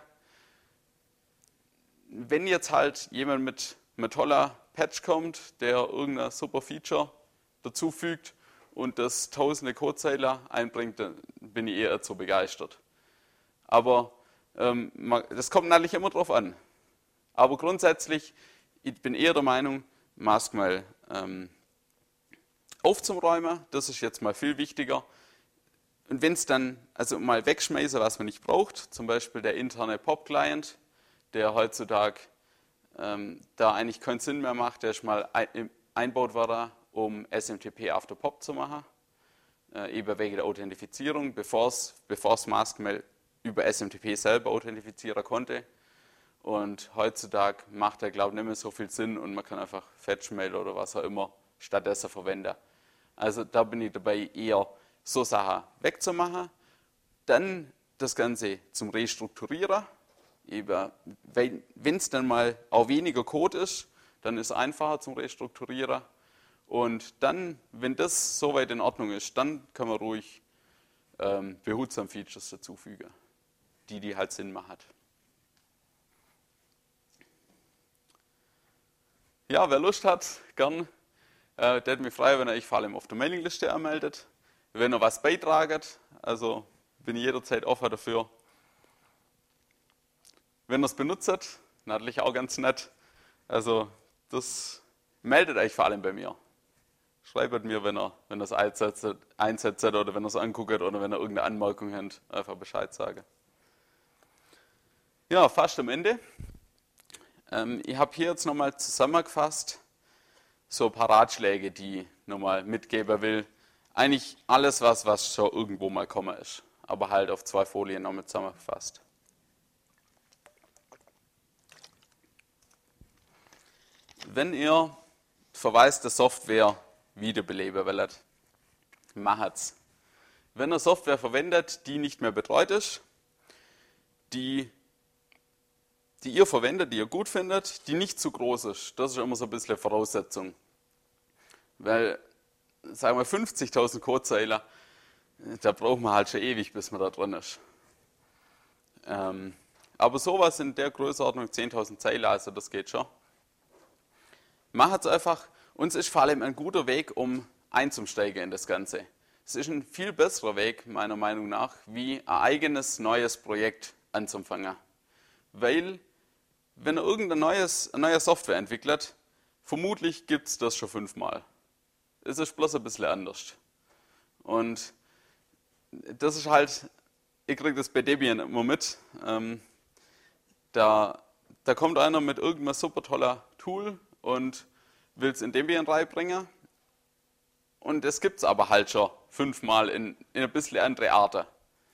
Wenn jetzt halt jemand mit einem toller Patch kommt, der irgendein super Feature dazufügt und das tausende Codezeiler einbringt, dann bin ich eher so begeistert. Aber ähm, das kommt natürlich immer drauf an. Aber grundsätzlich, ich bin eher der Meinung, Maskmail ähm, aufzuräumen, das ist jetzt mal viel wichtiger. Und wenn es dann, also mal wegschmeißen, was man nicht braucht, zum Beispiel der interne P O P-Client, der heutzutage ähm, da eigentlich keinen Sinn mehr macht, der ist mal ein, einbaut worden, um S M T P after P O P zu machen, äh, eben wegen der Authentifizierung, bevor es Maskmail über S M T P selber authentifizieren konnte. Und heutzutage macht er, glaube ich, nicht mehr so viel Sinn und man kann einfach Fetchmail oder was auch immer stattdessen verwenden. Also da bin ich dabei, eher so Sachen wegzumachen. Dann das Ganze zum Restrukturieren. Wenn es dann mal auch weniger Code ist, dann ist es einfacher zum Restrukturieren. Und dann, wenn das soweit in Ordnung ist, dann kann man ruhig ähm, behutsam Features dazufügen, die die halt Sinn machen. Ja, wer Lust hat, gern. Äh, der hat mich frei, wenn er euch vor allem auf der Mailingliste anmeldet. Wenn er was beitragt, also bin ich jederzeit offen dafür. Wenn er es benutzt, natürlich auch ganz nett. Also das meldet euch vor allem bei mir. Schreibt mir, wenn er, wenn er es einsetzt, einsetzt oder wenn er es anguckt oder wenn er irgendeine Anmerkung hat, einfach Bescheid sagen. Ja, fast am Ende. Ähm, ich habe hier jetzt nochmal zusammengefasst, so ein paar Ratschläge, die ich nochmal mitgeben will. Eigentlich alles, was, was schon irgendwo mal kommen ist, aber halt auf zwei Folien nochmal zusammengefasst. Wenn ihr verwaiste Software wiederbeleben wollt, macht's. Wenn ihr Software verwendet, die nicht mehr betreut ist, die, die ihr verwendet, die ihr gut findet, die nicht zu groß ist, das ist immer so ein bisschen Voraussetzung. Weil, sagen wir fünfzigtausend Codezeiler, da braucht man halt schon ewig, bis man da drin ist. Ähm, aber sowas in der Größenordnung, zehntausend Zeilen, also das geht schon. Macht es einfach. Und es ist vor allem ein guter Weg, um einzusteigen in das Ganze. Es ist ein viel besserer Weg, meiner Meinung nach, wie ein eigenes neues Projekt anzufangen. Weil, wenn er irgendeine neues, eine neue Software entwickelt, vermutlich gibt es das schon fünfmal. Es ist bloß ein bisschen anders. Und das ist halt, ich kriege das bei Debian immer mit, ähm, da, da kommt einer mit irgendeinem super toller Tool und will es in Debian reinbringen. Und das gibt es aber halt schon fünfmal in, in ein bisschen andere Arten.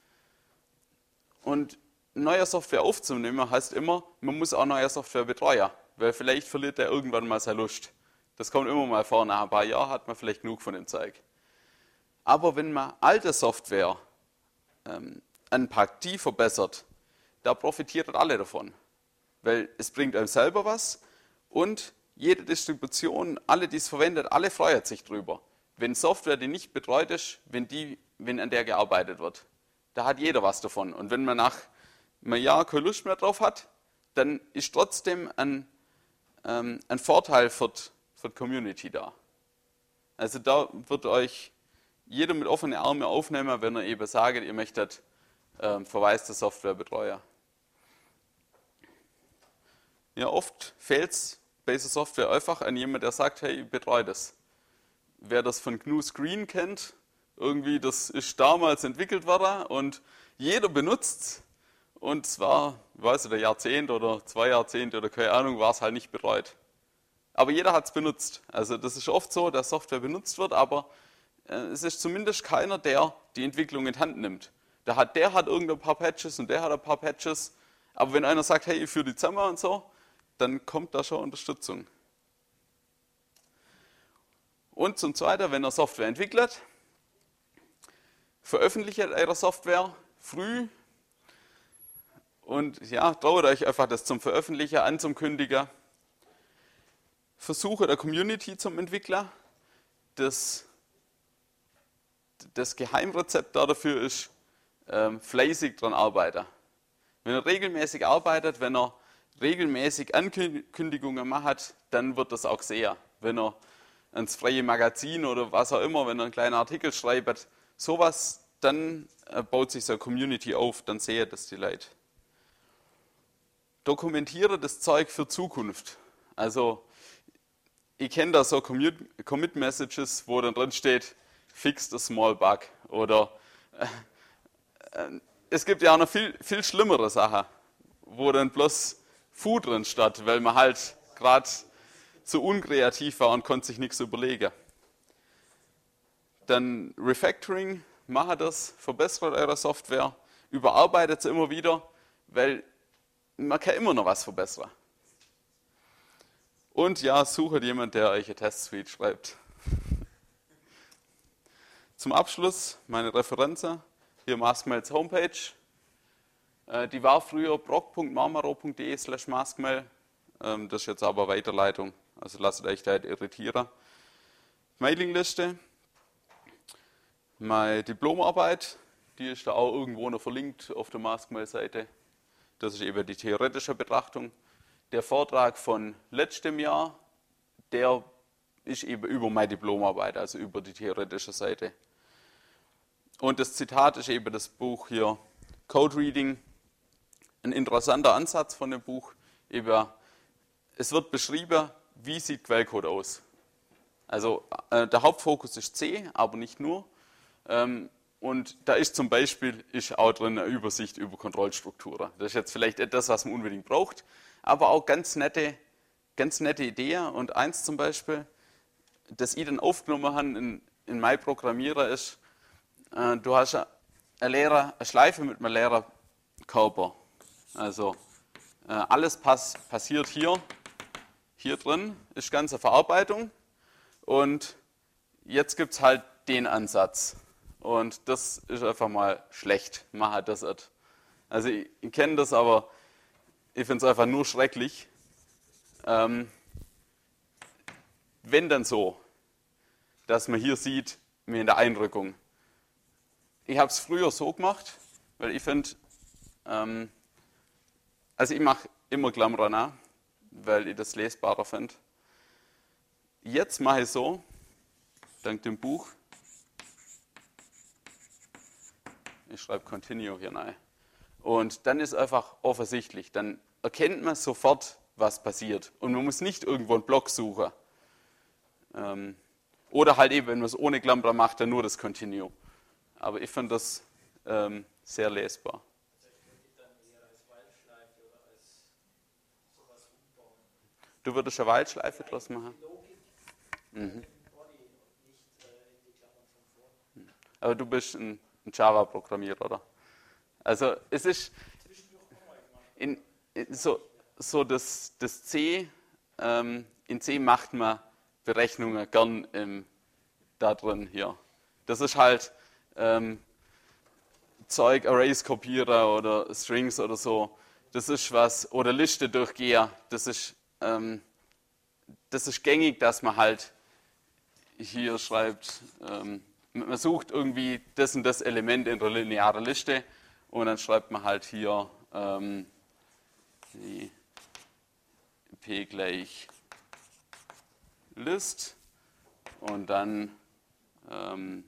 Und neue Software aufzunehmen heißt immer, man muss auch neue Software betreuen, weil vielleicht verliert der irgendwann mal seine Lust. Das kommt immer mal vor, nach ein paar Jahren hat man vielleicht genug von dem Zeug. Aber wenn man alte Software ähm, anpackt, die verbessert, da profitieren alle davon. Weil es bringt einem selber was und jede Distribution, alle, die es verwendet, alle freuen sich drüber. Wenn Software, die nicht betreut ist, wenn, die, wenn an der gearbeitet wird, da hat jeder was davon. Und wenn man nach einem Jahr keine Lust mehr drauf hat, dann ist trotzdem ein, ähm, ein Vorteil für die, für die Community da. Also da wird euch jeder mit offenen Armen aufnehmen, wenn ihr eben sagt, ihr möchtet ähm, verwaiste Software betreuen. Ja, oft fehlt es bei dieser Software einfach an jemanden, der sagt, hey, ich betreue das. Wer das von G N U Screen kennt, irgendwie, das ist damals entwickelt worden und jeder benutzt es. Und zwar, ich weiß nicht, ein Jahrzehnt oder zwei Jahrzehnte oder keine Ahnung, war es halt nicht betreut. Aber jeder hat es benutzt. Also das ist oft so, dass Software benutzt wird, aber äh, es ist zumindest keiner, der die Entwicklung in die Hand nimmt. Der hat, der hat irgendein paar Patches und der hat ein paar Patches. Aber wenn einer sagt, hey, ich führe die zusammen und so, dann kommt da schon Unterstützung. Und zum Zweiten, wenn ihr Software entwickelt, veröffentlicht eure Software früh und ja, traut euch einfach das zum Veröffentlichen anzukündigen. Versuche der Community zum Entwickler. Das, das Geheimrezept dafür ist, ähm, fleißig dran arbeiten. Wenn er regelmäßig arbeitet, wenn er regelmäßig Ankündigungen macht, dann wird das auch gesehen. Wenn er ins freie Magazin oder was auch immer, wenn er einen kleinen Artikel schreibt, sowas, dann baut sich so eine Community auf, dann sehen das die Leute. Dokumentiere das Zeug für Zukunft. Also, ich kenne da so Commit-Messages, wo dann drin steht, fix the small bug. Oder äh, äh, es gibt ja auch noch viel, viel schlimmere Sachen, wo dann bloß Fu drin statt, weil man halt gerade zu unkreativ war und konnte sich nichts überlegen. Dann Refactoring, macht das, verbessert eure Software, überarbeitet sie immer wieder, weil man kann immer noch was verbessern. Und ja, sucht jemand, der euch eine Testsuite schreibt. Zum Abschluss meine Referenzen, hier Maskmails Homepage. Die war früher blog punkt marmaro punkt de slash maskmail. Das ist jetzt aber Weiterleitung, also lasst euch da nicht irritieren. Mailingliste. Meine Diplomarbeit, die ist da auch irgendwo noch verlinkt auf der Maskmail-Seite. Das ist eben die theoretische Betrachtung. Der Vortrag von letztem Jahr, der ist eben über meine Diplomarbeit, also über die theoretische Seite. Und das Zitat ist eben das Buch hier, Code Reading. Ein interessanter Ansatz von dem Buch. Eben, es wird beschrieben, wie sieht Quellcode aus. Also äh, der Hauptfokus ist C, aber nicht nur. Ähm, und da ist zum Beispiel ist auch drin eine Übersicht über Kontrollstrukturen. Das ist jetzt vielleicht etwas, was man unbedingt braucht, aber auch ganz nette, ganz nette Ideen. Und eins zum Beispiel, das ich dann aufgenommen habe in, in mein Programmierer ist, äh, du hast eine, leere, eine Schleife mit einem leeren Körper. Also äh, alles pass, passiert hier, hier drin, ist ganze Verarbeitung und jetzt gibt es halt den Ansatz. Und das ist einfach mal schlecht, man hat das nicht. Also ich, ich kenne das, aber ich finde es einfach nur schrecklich. Ähm, wenn dann so, dass man hier sieht, wie in der Einrückung. Ich habe es früher so gemacht, weil ich finde, ähm, also ich mache immer Klammern nach, weil ich das lesbarer finde. Jetzt mache ich so, dank dem Buch, ich schreibe Continue hier rein. Und dann ist einfach offensichtlich, dann erkennt man sofort, was passiert. Und man muss nicht irgendwo einen Block suchen. Ähm, oder halt eben, wenn man es ohne Klammern macht, dann nur das Continue. Aber ich finde das ähm, sehr lesbar. Du würdest eine While-Schleife draus machen? Mhm. Aber du bist ein, ein Java-Programmierer, oder? Also es ist in, in, so, so das, das C, ähm, in C macht man Berechnungen gern im, da drin hier. Das ist halt ähm, Zeug, Arrays kopieren oder Strings oder so. Das ist was, oder Liste durchgehen. Das ist, ähm, das ist gängig, dass man halt hier schreibt, ähm, man sucht irgendwie das und das Element in der linearen Liste und dann schreibt man halt hier ähm, die P gleich List und dann ähm,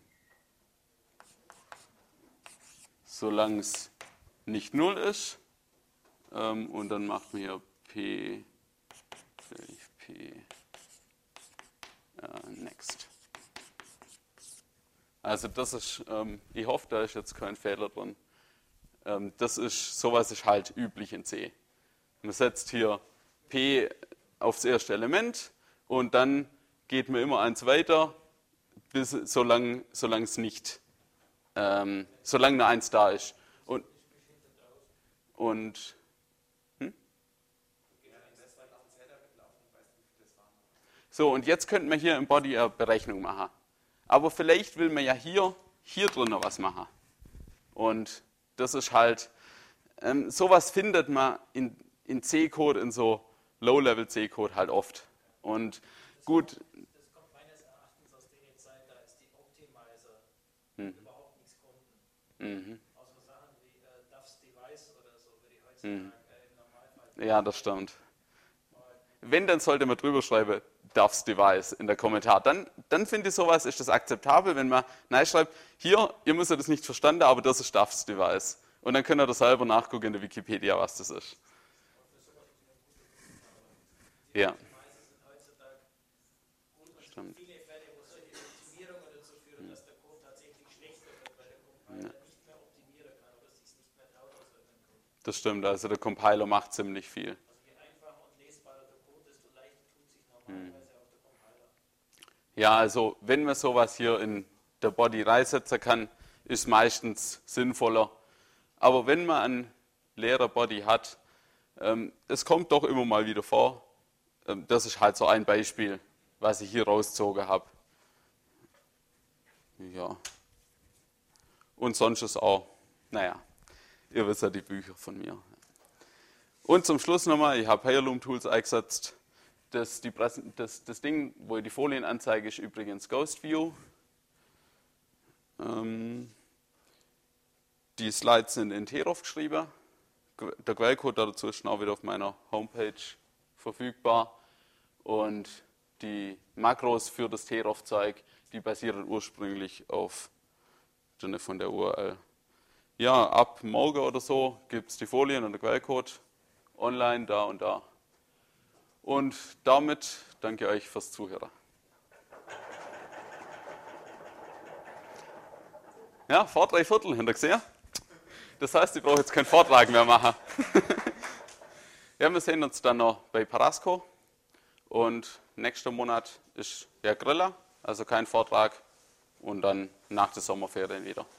solange es nicht null ist ähm, und dann macht man hier P gleich P äh, next. Also das ist, ähm, ich hoffe, da ist jetzt kein Fehler drin. Ähm, das ist, sowas ist halt üblich in C. Man setzt hier P aufs erste Element und dann geht man immer eins weiter, bis, solange, solange es nicht, ähm, solange eine eins da ist. Und, und hm? So, und jetzt könnten wir hier im Body eine Berechnung machen. Aber vielleicht will man ja hier, hier drin noch was machen. Und das ist halt, ähm, sowas findet man in, in C-Code, in so Low-Level-C-Code halt oft. Und gut. Das kommt meines Erachtens aus der Zeit, da ist die Optimizer hm. überhaupt nichts konnten. Mhm. Außer Sachen wie äh, Duff's Device oder so, würde ich heutzutage mhm. äh, im Normalfall. Ja, das stimmt. Wenn, dann sollte man drüber schreiben, Duff's Device in der Kommentar. Dann, dann finde ich sowas, ist das akzeptabel, wenn man nein schreibt, hier, ihr müsst das nicht verstanden, aber das ist Duff's Device. Und dann könnt ihr das selber nachgucken in der Wikipedia, was das ist. Ja. Stimmt. Viele Fälle, wo solche Optimierungen dazu führen, dass der Code tatsächlich schlechter wird, weil der Compiler ja. nicht mehr optimieren kann oder sich nicht mehr traut aus irgendeinem Grund. Das stimmt, also der Compiler macht ziemlich viel. Also je einfacher und lesbarer der Code, desto leichter tut sich normalerweise hm. auch der Compiler. Ja, also wenn man sowas hier in der Body reinsetzen kann, ist meistens sinnvoller. Aber wenn man einen leeren Body hat, ähm, es kommt doch immer mal wieder vor, ähm, das ist halt so ein Beispiel, was ich hier rausgezogen habe. Ja. Und sonst ist auch, naja, ihr wisst ja die Bücher von mir. Und zum Schluss nochmal, ich habe Heirloom Tools eingesetzt. Das, die Präsen, das, das Ding, wo ich die Folien anzeige, ist übrigens Ghost View. Ähm, die Slides sind in Terov geschrieben. Der Quellcode dazu ist auch wieder auf meiner Homepage verfügbar. Und die Makros für das Terov-Zeug, die basieren ursprünglich auf von der U R L. Ja, ab morgen oder so gibt es die Folien und der Quellcode online, da und da. Und damit danke ich euch fürs Zuhören. Ja, vor drei Viertel, habt ihr gesehen? Das heißt, ich brauche jetzt keinen Vortrag mehr machen. Ja, wir sehen uns dann noch bei Parasco. Und nächster Monat ist ja Griller, also kein Vortrag. Und dann nach der Sommerferien wieder.